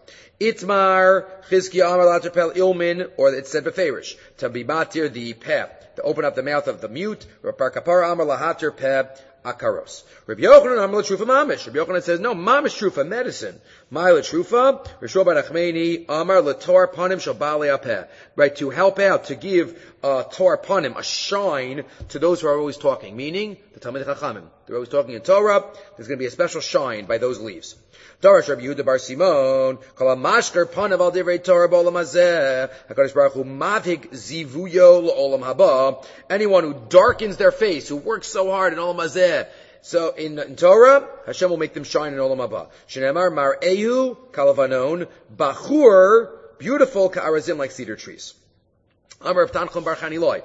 Itmar chizkiya amar laterpel ilmin, or it said beferish to be matir the pe, to open up the mouth of the mute. Rapar kapar amar lahatir pe akaros. Rabbi Yochanan amar l'trufa mamish. Rabbi Yochanan says no, mamish trufa, medicine. My l'trufa, Rishon bar Nachmani amar l'tor panim shel bali apeh. Right, to help out, to give uh, tor panim, a shine to those who are always talking. Meaning the Talmid Chachamim. They're always talking in Torah. There's going to be a special shine by those leaves. Darash Rabbi Yehuda bar Simon, kol mashker panav al divrei Torah b'olam hazeh. Hakadosh Baruch Hu mavhig zivuyo l'olam haba. Anyone who darkens their face, who works so hard in olam hazeh. So in, in Torah, Hashem will make them shine in olam haba. Shneimar mar'ehu kalavanon bachur, beautiful ka'arazim, like cedar trees. Similarly,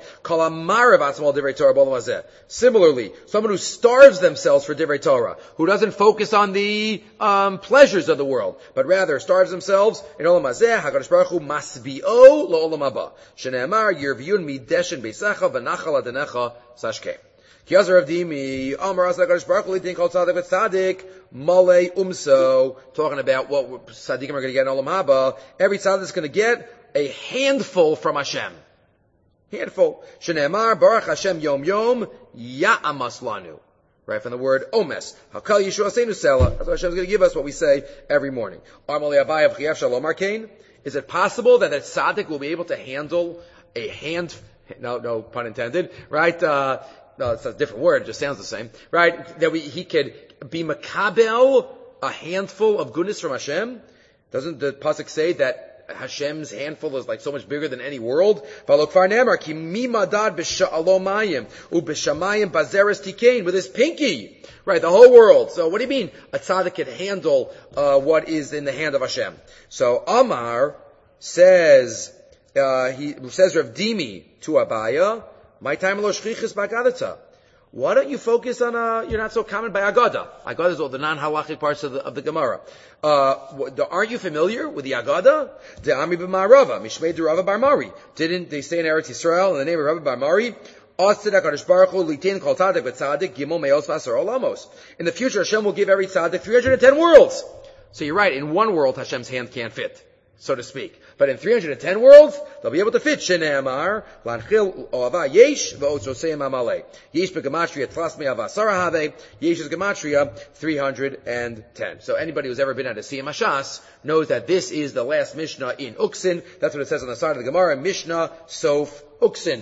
someone who starves themselves for divrei Torah, who doesn't focus on the um, pleasures of the world, but rather starves themselves in olam hazeh, HaKadosh Baruch Hu masbi'o lo'olam haba. Shene'emar yirviyun mideshen beisacha v'nachal adenecha sashke. Kiyazar Avdimi, Amar Asa HaKadosh Baruch Hu litin kol tzadik v'tzadik malei umso, talking about what tzadikim are going to get in olam haba. Every tzadik is going to get a handful from Hashem. Handful. Shene'emar Baruch Hashem Yom Yom Ya'amas Lanu. Right, from the word omes. Hakal Yeshua Seinu Sela. That's what Hashem's going to give us what we say every morning. Is it possible that a tzaddik will be able to handle a hand, no, no pun intended, right? Uh, no, it's a different word, it just sounds the same, right? That we, he could be makabel a handful of goodness from Hashem? Doesn't the pasuk say that Hashem's handful is like so much bigger than any world? With his pinky. Right, the whole world. So what do you mean a tzaddik can handle uh, what is in the hand of Hashem? So Amar says, uh, he says Rav Dimi to Abaya, my time lo shchichus b'agadata. Why don't you focus on, uh, you're not so common by Agada. Agada is all the non-halachic parts of the, of the Gemara. Uh, the, aren't you familiar with the Agada? The Ami b'Marava, Mishmei de Rava Bar Mari. Didn't they say in Eretz Yisrael in the name of Rava Bar Mari? In the future, Hashem will give every tzaddik three hundred ten worlds. So you're right, in one world, Hashem's hand can't fit, so to speak. But in three hundred ten worlds, they'll be able to fit. Shene'amar, lanchil o'ava yesh, v'otzoseim amalei. Yesh begematria tlas me'ava sarahave, yesh is gematria three hundred ten. So anybody who's ever been at a Siyam Hashas knows that this is the last Mishnah in Uksin. That's what it says on the side of the Gemara, Mishnah Sof Uksin.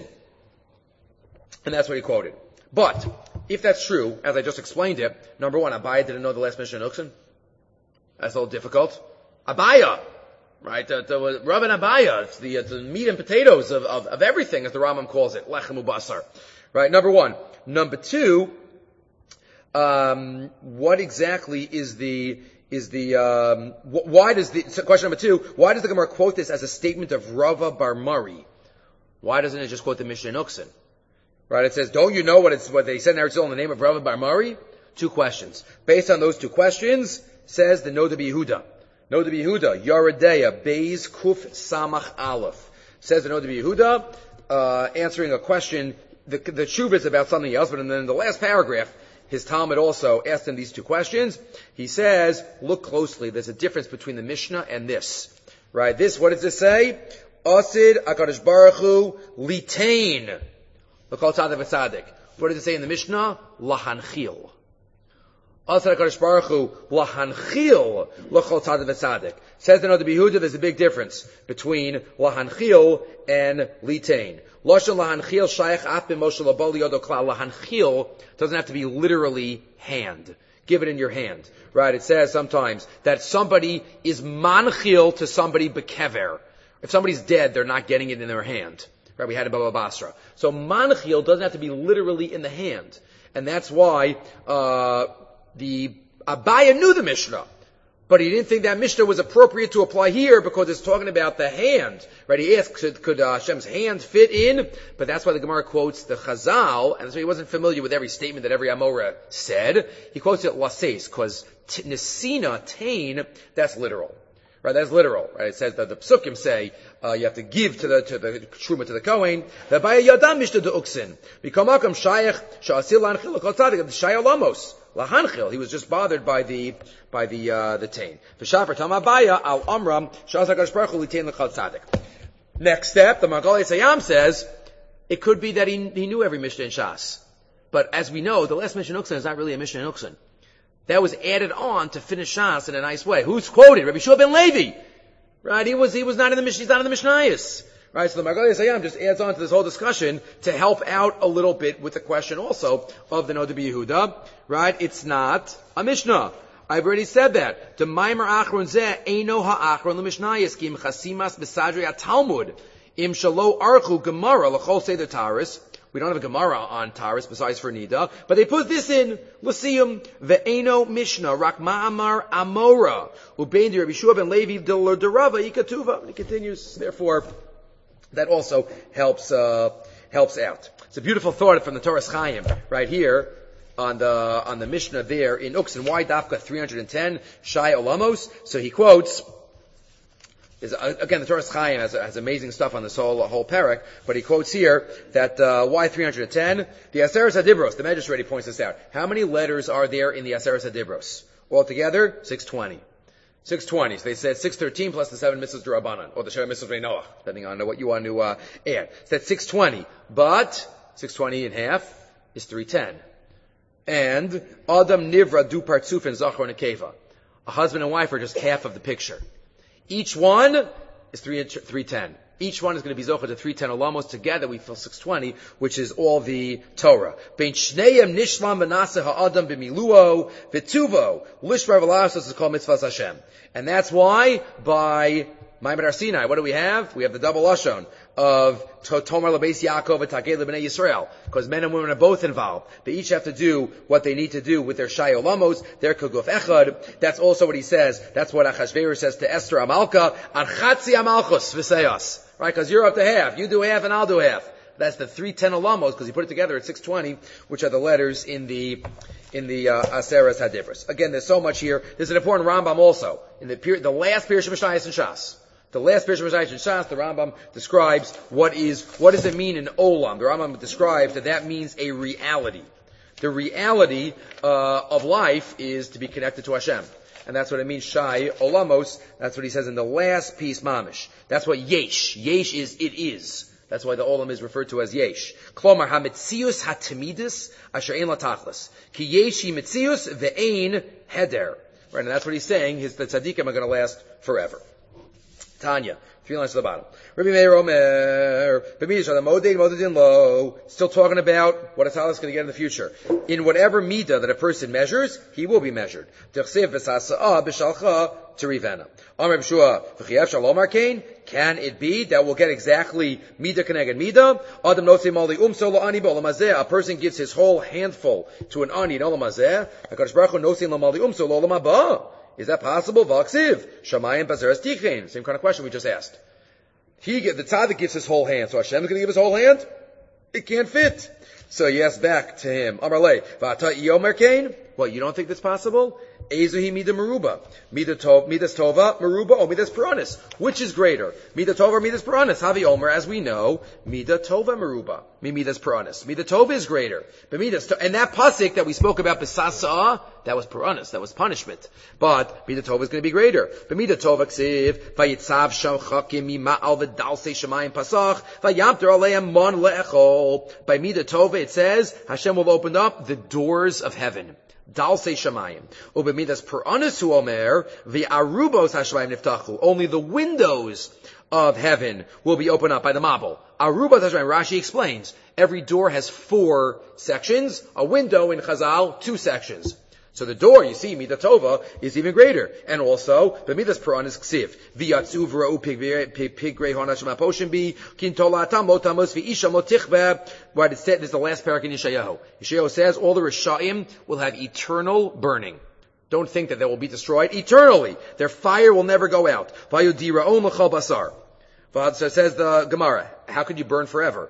And that's what he quoted. But, if that's true, as I just explained it, number one, Abaya didn't know the last Mishnah in Uksin. That's a little difficult. Abaya! Right? The, the, Rav and Abaya, it's the, it's the meat and potatoes of, of, of everything, as the Rambam calls it. Lechem ubasar. Right? Number one. Number two, um, what exactly is the, is the, um, wh- why does the, so question number two, why does the Gemara quote this as a statement of Rava Bar Mari? Why doesn't it just quote the Mishnah in Uksin? Right, it says, don't you know what it's, what they said in Eretz Yisrael in the name of Rava Bar Mari? Two questions. Based on those two questions, says the Noda B'Yehuda. Noda B'Yehuda, Yoredeya, Beis Kuf Samach Aleph. Says the Noda B'Yehuda, uh, answering a question, the, the Tshuva is about something else, but in the, in the last paragraph, his Talmud also asked him these two questions. He says, look closely, there's a difference between the Mishnah and this. Right, this, what does this say? Asid HaKadosh Baruch Hu Litain. What does it say in the Mishnah? Lahanchil. Asar HaKadosh Baruch Hu, lahanchil l'chol tzaddik v'tzaddik. Says the Noda B'Yehuda, there's a big difference between lahanchil and litain. Lashon lahanchil shayach af b'moshe l'bali yodo klal. Lahanchil doesn't have to be literally hand. Give it in your hand. Right? It says sometimes that somebody is manchil to somebody bekever. If somebody's dead, they're not getting it in their hand. Right, we had in Baba Basra. So manchil doesn't have to be literally in the hand. And that's why, uh, the Abaya knew the Mishnah. But he didn't think that Mishnah was appropriate to apply here because it's talking about the hand. Right, he asked, could, could uh, Hashem's hand fit in? But that's why the Gemara quotes the Chazal, and so he wasn't familiar with every statement that every Amora said. He quotes it laseis, because t- nesina, tain, that's literal. Right, that's literal. Right, it says that the Psukim say uh, you have to give to the to the truma to the Kohen. The Baya Yadam Mishnah de Uksin. Bikamakam Shayach Sha'asil Lanchil L'Kol Tzadik Shayach Lamos Lahanchil. He was just bothered by the by the uh, the tain. V'Shaper Tam Abaya Al Amram Sha'as HaKadosh Baruch Hu Litain L'Kol Tzadik. Next step, the Magal Sayam says it could be that he he knew every Mishnah in Shas, but as we know, the last Mishnah in Uksin is not really a Mishnah in Uksin. That was added on to finish Shas in a nice way. Who's quoted? Rabbi Shua ben Levi. Right? He was, he was not in the Mishnah, he's not in the Mishnayos. Right? So the Magal Yisayam just adds on to this whole discussion to help out a little bit with the question also of the Noda B'Yehuda. Right? It's not a Mishnah. I've already said that. The Maimer Achron Zeh Eino Ha'achron L'Mishnayos Kim Chasimas B'Sadri HaTalmud Im Shalo Archu Gemara L'Chol Seder Taris. We don't have a Gemara on Taris besides for Nida, but they put this in L'Siyum Ve'eno Mishnah Rak Ma'amar Amora Ubein Rabbi Shua ben Levi D'Ler Derava Ikatuva. He continues. Therefore, that also helps uh, helps out. It's a beautiful thought from the Toras Chaim right here on the on the Mishnah there in Uksin. Why Dafka three hundred ten Shai Olamos? So he quotes. Is, uh, again, the Toras Chaim has, has amazing stuff on this whole, whole parak, but he quotes here that, uh, why three hundred ten? The Aseres HaDibros, the Medrash already points this out. How many letters are there in the Aseres HaDibros? Altogether, six twenty. six twenty. So they said six thirteen plus the seven mitzvahs d'Rabbanan, or the seven mitzvahs Noach, depending on what you want to, uh, add. So that's six twenty. But, six twenty in half is three ten. and Adam Nivra Du Partsuf and Zachor Nekeva. A husband and wife are just half of the picture. Each one is three three ten. Each one is going to be zocha to three ten olamos. Together we fill six twenty, which is all the Torah. Bein shneim nishlam v'naseh ha'adam b'miluo v'tuvo lishmar v'lasos is called mitzvahs Hashem, and that's why by Ma'amad Har Sinai, what do we have? We have the double lashon of Tomar Lebeis Yaakov and Takei Lebnei Yisrael, because men and women are both involved. They each have to do what they need to do with their Shai Olamos, their Kuguf Echad. That's also what he says. That's what Achashverosh says to Esther Amalka, An Chatzi Amalchus V'Seyos. Right? Because you're up to half. You do half and I'll do half. That's the three ten Olamos, because he put it together at six twenty, which are the letters in the in the uh, Aseres Hadivros. Again, there's so much here. There's an important Rambam also in the period, the last Pirush Mishnayos and Shas. The last Pirush Mishnayos and Shas, the Rambam describes what is what does it mean in Olam. The Rambam describes that that means a reality. The reality uh, of life is to be connected to Hashem. And that's what it means, Shai Olamos. That's what he says in the last piece, Mamish. That's what Yesh. Yesh is, it is. That's why the Olam is referred to as Yesh. Klomar ha-metzius ha-temidus asher ein la-tachlis. Ki Yesh hi metzius ve'ein heder. Right, and that's what he's saying. His, the tzaddikim are going to last forever. Tanya. Three lines to the bottom. Rabbi Meir Omer, b'midah shadam modin modin lo. Still talking about what a talent is going to get in the future. In whatever midah that a person measures, he will be measured. T'chsev v'sasa'ah b'shalcha terivena. Amar b'shua v'chiev shalom arkein. Can it be that we'll get exactly midah keneged midah? Adam notzei mali umso lo ani b'olam hazeh. A person gives his whole handful to an ani in olam hazeh. HaKadosh Baruch Hu notzei lo mali umso lo olam haba. Is that possible? V'aksiv shamayim bazeres tichein. Same kind of question we just asked. He the tzaddik gives his whole hand, so Hashem is going to give his whole hand? It can't fit. So he asks back to him, Amar lei, v'ata yomer kain? What, you don't think that's possible? Ezuhi mida meruba. Midas tova meruba or midas peranis? Which is greater? Mida tova or midas peranis? Havi omer, as we know, mida tova meruba. Mi midas peranis. Mida tova is greater. But midas to- and that pasuk that we spoke about, besasa'ah, that was peranis, that was punishment. But mida tova is going to be greater. But mida tova ksiv, vayitzav shamchakim mima'al v'dalsei shemayim pasach, vayamter aleim mon le'echol. By mida tova it says, Hashem will open up the doors of heaven. Dalsei shamayim. Ubemidas peranis hu omer, v'arubos hashamayim niftachu. Only the windows of heaven will be opened up by the mabul. Arubos hashamayim, Rashi explains, every door has four sections. A window in Chazal, two sections. So the door, you see, Midah Tova, is even greater. And also, the Midas Peranis Ksiv. V'yatzu v'ra'u pigrei honashim ha'poshin bi, kin tolatam lo tamus v'isha lo tichbe. What it said, this is the last parak in Yeshayahu. Yeshayahu says, all the Rishayim will have eternal burning. Don't think that they will be destroyed eternally. Their fire will never go out. V'yudira'om l'chol basar. So says the Gemara, how could you burn forever?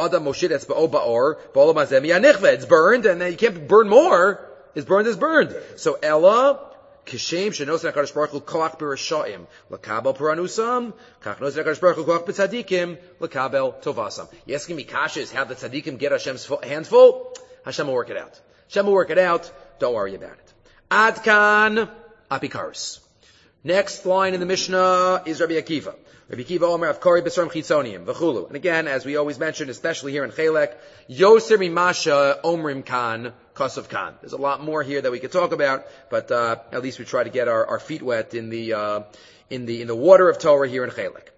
It's burned, and then you can't burn more. Is burned is burned. So Ella, Kishem, Shenosan HaKadosh Baruch Hu, Koach B'Rasha'im, L'Kabel Paranusam, Kach Nosan HaKadosh Baruch Hu, Koach B'Tzadikim, L'Kabel Tovasam. You asking me, Kasha, is how the Tzadikim get Hashem's handful? Hashem will work it out. Hashem will work it out. Don't worry about it. Adkan Apikaris. Next line in the Mishnah is Rabbi Akiva. Rabbi Akiva Omer Avkari B'Sarim Chitzoniim V'chulu. And again, as we always mention, especially here in Chelek, Yoser Mimasha Omrim Kan Kosov Kan. There's a lot more here that we could talk about, but uh, at least we try to get our, our feet wet in the uh, in the in the water of Torah here in Chelek.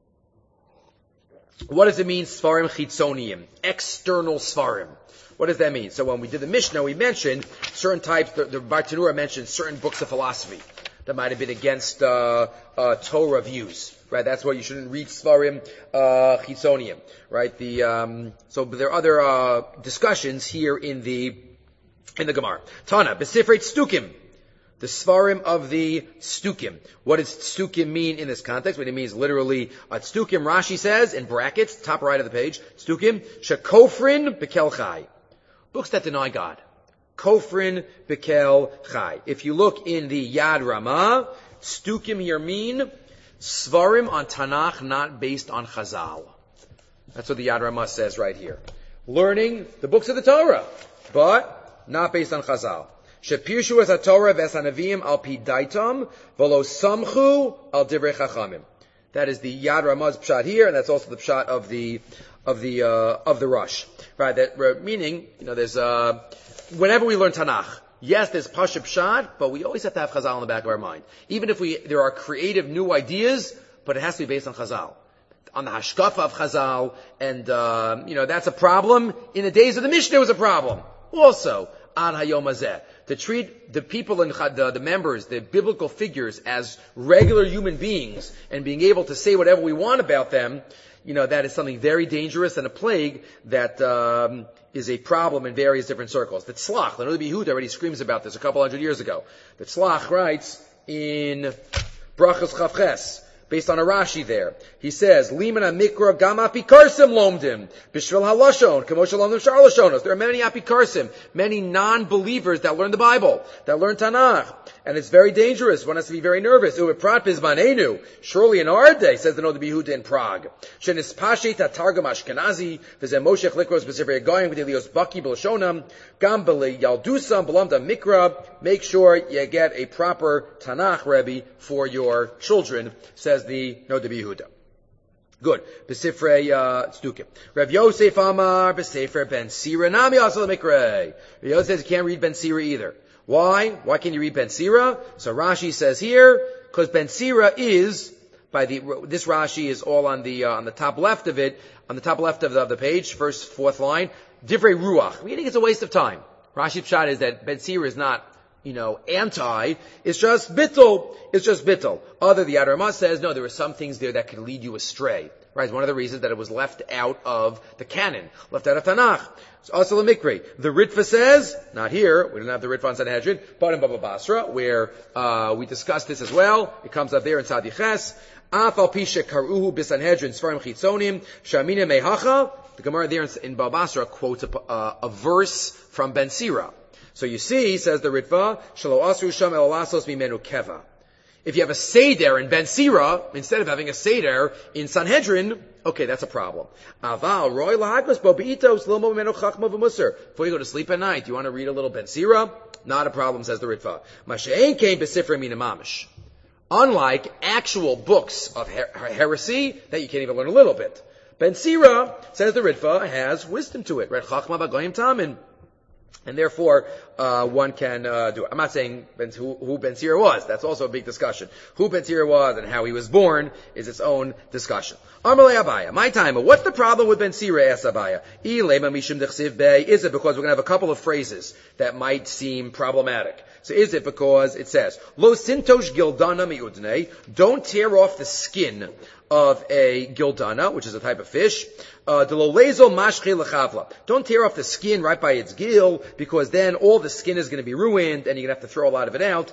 What does it mean, Svarim Chitzoniim? External Svarim. What does that mean? So when we did the Mishnah, we mentioned certain types. The, the Bartanura mentioned certain books of philosophy that might have been against uh, uh, Torah views, right? That's why you shouldn't read Svarim uh, Chitzoniim, right? The um, so there are other uh, discussions here in the in the Gemara. Tana Besifrei Stukim, the Svarim of the Stukim. What does Stukim mean in this context? What it means literally, uh, Stukim. Rashi says in brackets, top right of the page, Stukim Shekofrin Bekel Chai, books that deny God. Kofrin Bekel Chai. If you look in the Yad Ramah, Stukim here mean Svarim on Tanakh, not based on Chazal. That's what the Yad Ramah says right here. Learning the books of the Torah, but not based on Chazal. Shepirshu es HaTorah ves HaNeviim al pi daitam, v'lo samchu al divrei chachamim. That is the Yad Ramah's pshat here, and that's also the pshat of the of the uh, of the Rush. Right? That uh, meaning, you know, there's uh, whenever we learn Tanakh, yes, there's Pashup Pshat, but we always have to have Chazal in the back of our mind. Even if we, there are creative new ideas, but it has to be based on Chazal. On the Hashkafa of Chazal, and, uh, you know, that's a problem. In the days of the Mishnah, it was a problem. Also, Ad Hayom Hazeh. To treat the people and the, the members, the biblical figures, as regular human beings, and being able to say whatever we want about them, you know, that is something very dangerous and a plague that, um, is a problem in various different circles. The Tzlach, the Noda B'Yehuda already screams about this a couple hundred years ago. The Tzlach writes in Brachos Chavches, based on a Rashi there. He says, Limana Mikra Gam Apikarsim Lomdim, Bishvil Halashon, Kamosha Lomdim Shar Lashonos. There are many Apikarsim, many non-believers that learn the Bible, that learn Tanakh. And it's very dangerous. One has to be very nervous. Prat Bizmanenu. Surely in our day, says the Noda B'Yehuda in Prague. Shenispashe Tatargum Ashkenazi, Vizem Moshech Likros B'Sefer Goyim, V'Delios Baki B'Lashonam, Gam B'Le Yaldusam, B'Lamda Mikra. Make sure you get a proper Tanakh Rebbe for your children, says the Noda B'Yehuda. Good. B'Sifrei Tzdukim. Rav Yosef Amar, B'Sefer Ben Sira, Nami Asal Mikrei. Rav Yosef says you can't read Ben Sira either. Why? Why can't you read Ben Sira? So Rashi says here, because Ben Sira is, by the, this Rashi is all on the, uh, on the top left of it, on the top left of the, of the page, first, fourth line, Divrei Ruach. We think it's a waste of time. Rashi Pshat is that Ben Sira is not, you know, anti, it's just bittul, it's just bittul. Other, the Yad Ramah says, no, there are some things there that could lead you astray. Right, it's one of the reasons that it was left out of the canon, left out of Tanakh. So also the Mikri. The Ritva says, not here, we don't have the Ritva on Sanhedrin, but in Baba Basra, where uh we discussed this as well. It comes up there in Sadiches. Afal Pisha Karuhu Bisanhedrin Sfarim Chitzonim Shamina Mehacha. The Gemara there in Baba Basra quotes a, uh, a verse from Ben Sira. So you see, says the Ritva, Shalo Asru Sham El Lasos Mimenu Keva. If you have a Seder in Ben Sira, instead of having a Seder in Sanhedrin, okay, that's a problem. Aval, Roy Lahagos, Bobiitos, Lomo Meno Chachma V'Musar. Before you go to sleep at night, you want to read a little Ben Sira? Not a problem, says the Ritva. Masha'en came B'Sifra Mina Mamish. Unlike actual books of her- heresy, that you can't even learn a little bit. Ben Sira, says the Ritva, has wisdom to it. Red Chachma V'Goyim Tamin. And therefore, uh, one can, uh, do it. I'm not saying ben, who, who Ben Sira was. That's also a big discussion. Who Ben Sira was and how he was born is its own discussion. Amalei Abaya. My time. What's the problem with Ben Sira? Asks Abaya. Ilema mishum dechsiv bei. Is it because we're going to have a couple of phrases that might seem problematic? So is it because it says, Lo sintosh gildana miudne. Don't tear off the skin of a gildana, which is a type of fish. Uh, don't tear off the skin right by its gill, because then all the skin is going to be ruined, and you're going to have to throw a lot of it out.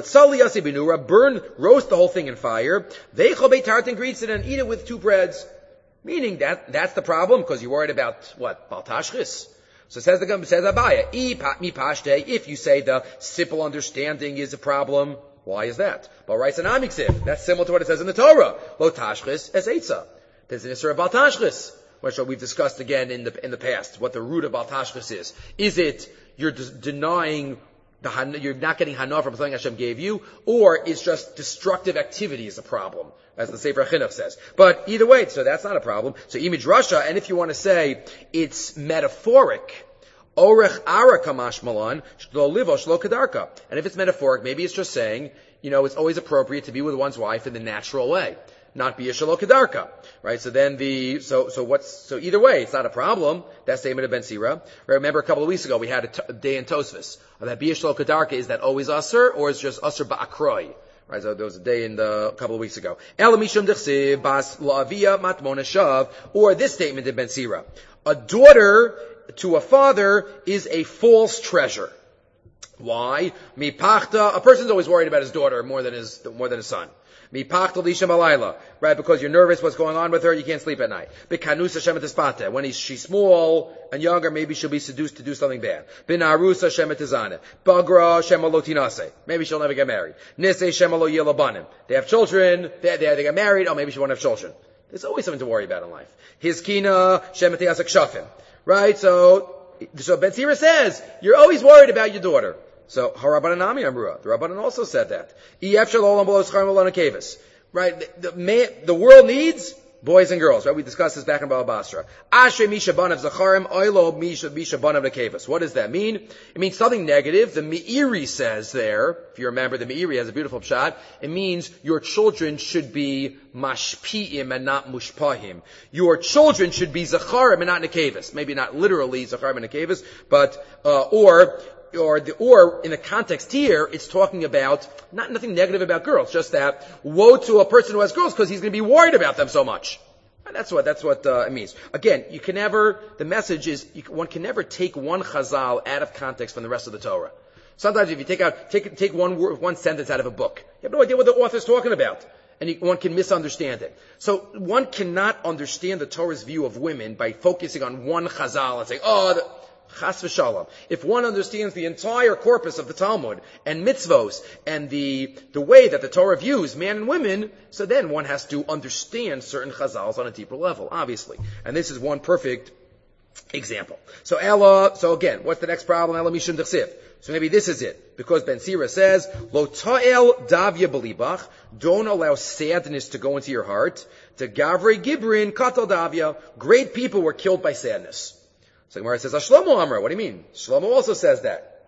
Burn, roast the whole thing in fire. Greets it and eat it with two breads. Meaning that, that's the problem, because you're worried about, what, baltashchis? So says the says Abaya, if you say the simple understanding is a problem, why is that? Well, writes an amiksiv. That's similar to what it says in the Torah. Lo tashchis es eitza. There's an issur about tashchis, which we've discussed again in the in the past. What the root of tashchis is? Is it you're de- denying the you're not getting hana from something Hashem gave you, or it's just destructive activity is a problem, as the Sefer Chinuch says. But either way, so that's not a problem. So image Rasha, and if you want to say it's metaphoric. Orech ara kamash malan shlo livo shlo kadarka. And if it's metaphoric, maybe it's just saying, you know, it's always appropriate to be with one's wife in the natural way, not be a shlo kadarka, right? So then the so so what's so either way, it's not a problem. That statement of Ben Sira. Right, remember a couple of weeks ago we had a, t- a day in Tosfos that be a shlo kadarka. Is that always usher, or is just usher ba'akroi? Right, so there was a day in the a couple of weeks ago. Elamishum dechsiv bas la'avia matmona shav, or this statement in Ben Sira, a daughter to a father is a false treasure. Why? Mipachta, a person's always worried about his daughter more than his, more than his son. Mipachta lisha malayla, right? Because you're nervous what's going on with her, you can't sleep at night. Bikanusa shemet when he's, she's small and younger, maybe she'll be seduced to do something bad. Binarusa shemet izane. Bagra shemalotinase. Maybe she'll never get married. Nise shemalo yelabanim. They have children, they, they, they get married, oh maybe she won't have children. There's always something to worry about in life. Hizkina shemet yasak shafim. Right, so, so Ben Sira says, you're always worried about your daughter. So, Harabananami Amrua, the Rabbanan also said that. Right, the, the, man, the world needs boys and girls, right? We discussed this back in Baba Basra. Ashrei Misha Banav Zacharim, Oilo Misha Misha Banav Nekevas. What does that mean? It means something negative. The Meiri says there, if you remember, the Meiri has a beautiful pshat. It means your children should be mashpi'im and not mushpahim. Your children should be Zacharim and not Nekevas. Maybe not literally Zacharim and Nekevas, but, uh, or, or the, or in the context here, it's talking about not nothing negative about girls, just that woe to a person who has girls because he's going to be worried about them so much. And that's what that's what uh, it means. Again, you can never. The message is you, one can never take one chazal out of context from the rest of the Torah. Sometimes if you take out take take one word, one sentence out of a book, you have no idea what the author's talking about, and you, one can misunderstand it. So one cannot understand the Torah's view of women by focusing on one chazal and saying, oh. The, Chas v'shalom. If one understands the entire corpus of the Talmud and mitzvos and the the way that the Torah views man and women, so then one has to understand certain chazals on a deeper level, obviously. And this is one perfect example. So Ella, so again, what's the next problem? Ella mishum d'chsiv. So maybe this is it. Because Ben Sira says, Lo ta'el davya belibach, don't allow sadness to go into your heart. To Gavrei Gibrin katal davya, great people were killed by sadness. So Gemara says, Shlomo Amra, what do you mean? Shlomo also says that.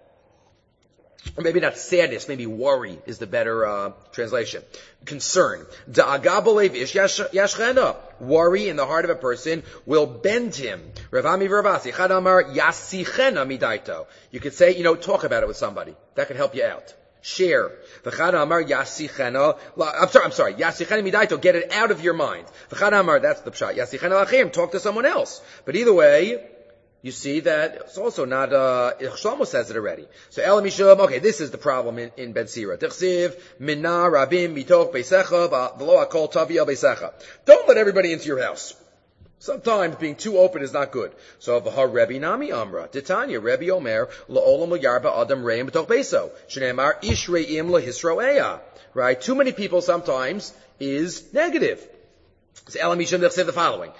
Or maybe not sadness, maybe worry is the better uh, translation. Concern. Da'aga b'leiv ish yashchena. Worry in the heart of a person will bend him. Rav Ami v'Ravasi, Chad Amar yasichena midaito. You could say, you know, talk about it with somebody. That could help you out. Share. V'chad Amar yasichena. I'm sorry, I'm sorry. Yasichena midaito. Get it out of your mind. V'chad Amar, that's the pshat. Yasichena lachim. Talk to someone else. But either way, you see that it's also not, uh, Shlomo says it already. So, Elam Mishum, okay, this is the problem in, in Ben Sira. Tichsiv, Minna, Rabim, Mitoch, Beisecha, V'lo Akol Tavia, Beisecha. Don't let everybody into your house. Sometimes being too open is not good. So, V'ha Rebbe Nami Amra, Titania, Rebbe Omer, La'olam L'yarba Adam Reim B'toch Beiso. Shneimar, Ish Re'im L'hisro Eya. Right? Too many people sometimes is negative. So Elam Mishum Tichsiv the following.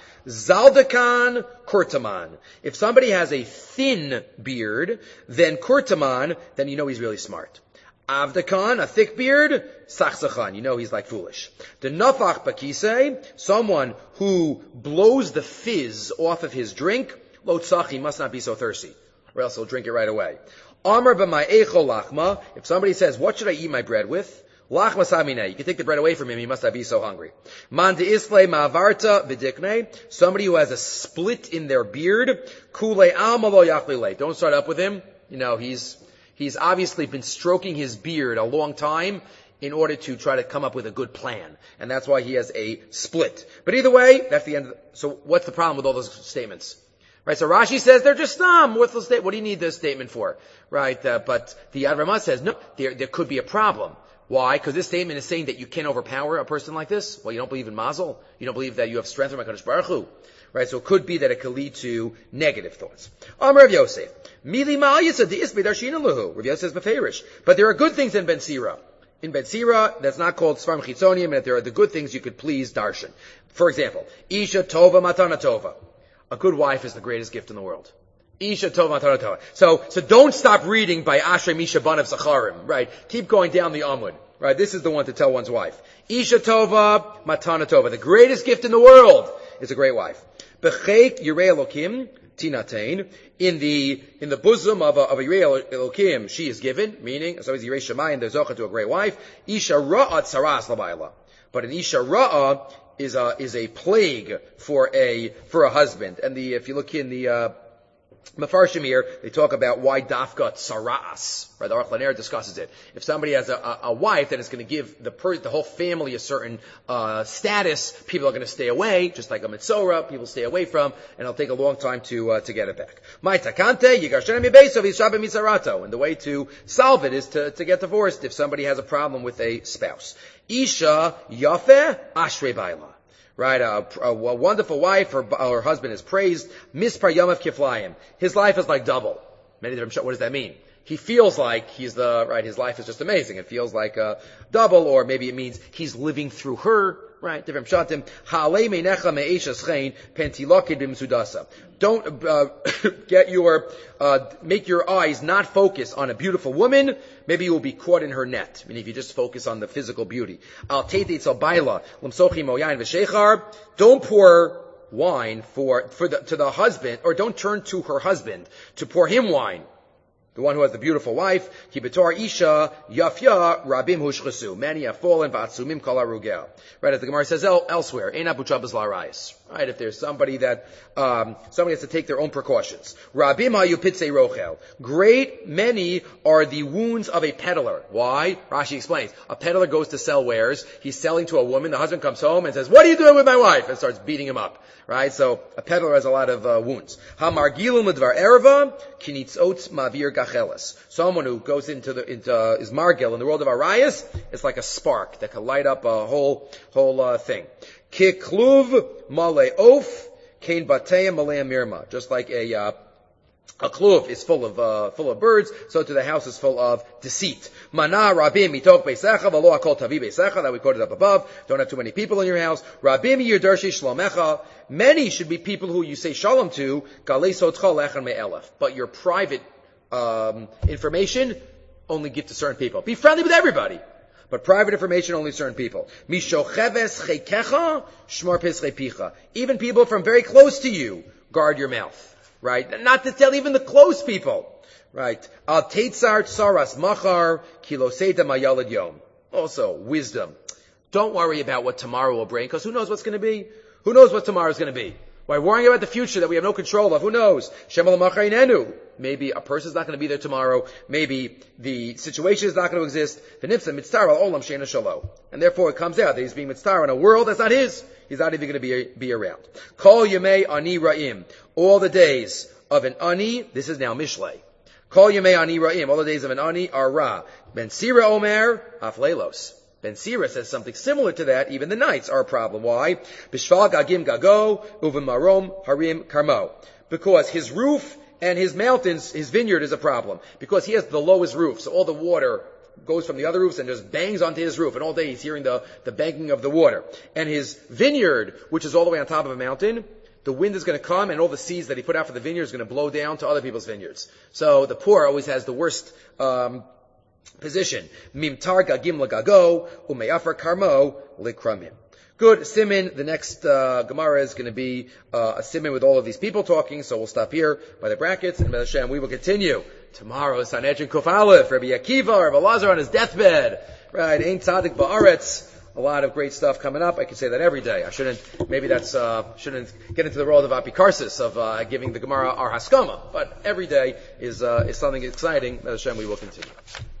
Zaldakan Kurtaman. If somebody has a thin beard, then Kurtaman, then you know he's really smart. Avdakan, a thick beard, Sachsachan, you know he's like foolish. The Nafach Bakise, someone who blows the fizz off of his drink, Lo Tzach, he must not be so thirsty, or else he'll drink it right away. Amar b'may eichol lachma, if somebody says, what should I eat my bread with? Lachma samine, you can take the bread away from him, he must not be so hungry. Man de isle ma'avarta v'dikne, somebody who has a split in their beard, kule alma lo yachlile, don't start up with him, you know, he's, he's obviously been stroking his beard a long time in order to try to come up with a good plan. And that's why he has a split. But either way, that's the end of the, so what's the problem with all those statements? Right, so Rashi says they're just some worthless statement. What do you need this statement for? Right, uh, but the Yad Ramah says, no, there, there could be a problem. Why? Because this statement is saying that you can't overpower a person like this. Well, you don't believe in Mazel. You don't believe that you have strength from HaKadosh Baruch Hu. Right? So it could be that it could lead to negative thoughts. Amar Rav Yosef. Mili ma'al yisad isbe darshina lahu. Rav Yosef says beferish. But there are good things in Ben Sira. In Ben Sira, that's not called Svarim Chitzonium, and that there are the good things you could please darshan. For example, Isha Tova Matana Tova. A good wife is the greatest gift in the world. Isha Tova Matana Tova. So, so don't stop reading by Ashrei Misha Banav Zacharim, right? Keep going down the Amud, right? This is the one to tell one's wife. Isha Tova Matana Tova. The greatest gift in the world is a great wife. B'cheik Yirei Elokim Tinatein. In the, in the bosom of a, of a Yirei Elokim, she is given, meaning, so is Yirei Shemayim, there's Zocha to a great wife. Isha Ra'at Saras Labayla. But an Isha Ra'ah is a, is a plague for a, for a husband. And the, if you look in the, uh, Mefarshim here, they talk about why dafka tsaras. Right, the Aruch LaNer discusses it. If somebody has a, a, a wife that is going to give the per, the whole family a certain uh, status, people are going to stay away, just like a mitzora, people stay away from, and it'll take a long time to uh, to get it back. My takante yigarshenem yibeisov yishabem mizarato, and the way to solve it is to to get divorced if somebody has a problem with a spouse. Isha yafeh ashrei baila. Right, a, a, a wonderful wife, her, her husband is praised. Mispar Yamav Kiflayim. His life is like double. Many different. What does that mean? he feels like he's the, right, his life is just amazing. It feels like a double, or maybe it means he's living through her, right? Different pshatim. Ha'alei meinecha me'esha schein pentilokid b'msudasa. Don't, uh, get your, uh, make your eyes not focus on a beautiful woman. Maybe you will be caught in her net. I mean, if you just focus on the physical beauty. Al teitei tzal baila, l'msochi moyayin v'shechar. Don't pour wine for, for the, to the husband, or don't turn to her husband to pour him wine. The one who has the beautiful wife, Kibetor Isha, Yafya, Rabim Hushchasu. Many have fallen, Vatsumim Kal Arugel. Right, as the Gemara says el- elsewhere, Ein Abu Chabas Larayis. Right, if there's somebody that, um, somebody has to take their own precautions. Rabim Hayu Pitzei Rochel. Great many are the wounds of a peddler. Why? Rashi explains. A peddler goes to sell wares. He's selling to a woman. The husband comes home and says, "What are you doing with my wife?" And starts beating him up. Right, so a peddler has a lot of uh, wounds. Hamargilu Medvar Ereva, Kinitzot Mavir Gachelis. Someone who goes into the into uh, is margil in the world of Arayas, it's like a spark that can light up a whole whole uh, thing. Kikluv Male Oaf, Kain Bateya Malea Mirma. Just like a uh, a kluv is full of uh, full of birds, so to the house is full of deceit. Mana rabim mitok beisecha v'lo akol tavi beisecha, that we quoted up above. Don't have too many people in your house. Rabim yirdarshi shlomecha. Many should be people who you say shalom to. Galei sotcha lechan me'elef. But your private um, information only give to certain people. Be friendly with everybody, but private information only certain people. Mishocheves cheikecha shmar pischei picha. Even people from very close to you, guard your mouth. Right? Not to tell even the close people. Right? Al teitzar tsaras machar kiloseta mayalad yom. Also, wisdom. Don't worry about what tomorrow will bring, because who knows what's going to be? Who knows what tomorrow is going to be? Why worrying about the future that we have no control of? Who knows? Shemal machar inenu. Maybe a person's not going to be there tomorrow. Maybe the situation is not going to exist. V'nipsa mitzar al olam she'ena shalo. And therefore it comes out that he's being mitzar in a world that's not his. He's not even going to be, be around. Kol yemei ani ra'im. All the days of an ani, this is now Mishlei. Kol yemei ani ra'im. All the days of an ani are ra. Ben Sira omer, afleilos. Ben Sira says something similar to that. Even the nights are a problem. Why? Bishval gagim gago, uven marom harim karmo. Because his roof and his mountains, his vineyard is a problem. Because he has the lowest roof, so all the water goes from the other roofs and just bangs onto his roof, and all day he's hearing the, the banging of the water. And his vineyard, which is all the way on top of a mountain, the wind is going to come, and all the seeds that he put out for the vineyard is going to blow down to other people's vineyards. So the poor always has the worst um, position. Mimtar gagim lagago, umeyafar karmo likramim. Good. Siman, the next uh, Gemara is going to be uh, a siman with all of these people talking, so we'll stop here by the brackets, and B'ez Hashem, we will continue. Tomorrow, Sanhedrin Kuf Aleph, Rabbi Akiva, Rabbi Elazar on his deathbed. Right, Ein Tzadik Ba'aretz. A lot of great stuff coming up. I can say that every day. I shouldn't, maybe that's, uh, shouldn't get into the world of apikarsis, of uh, giving the Gemara our haskama. But every day is, uh, is something exciting. B'ez Hashem, we will continue.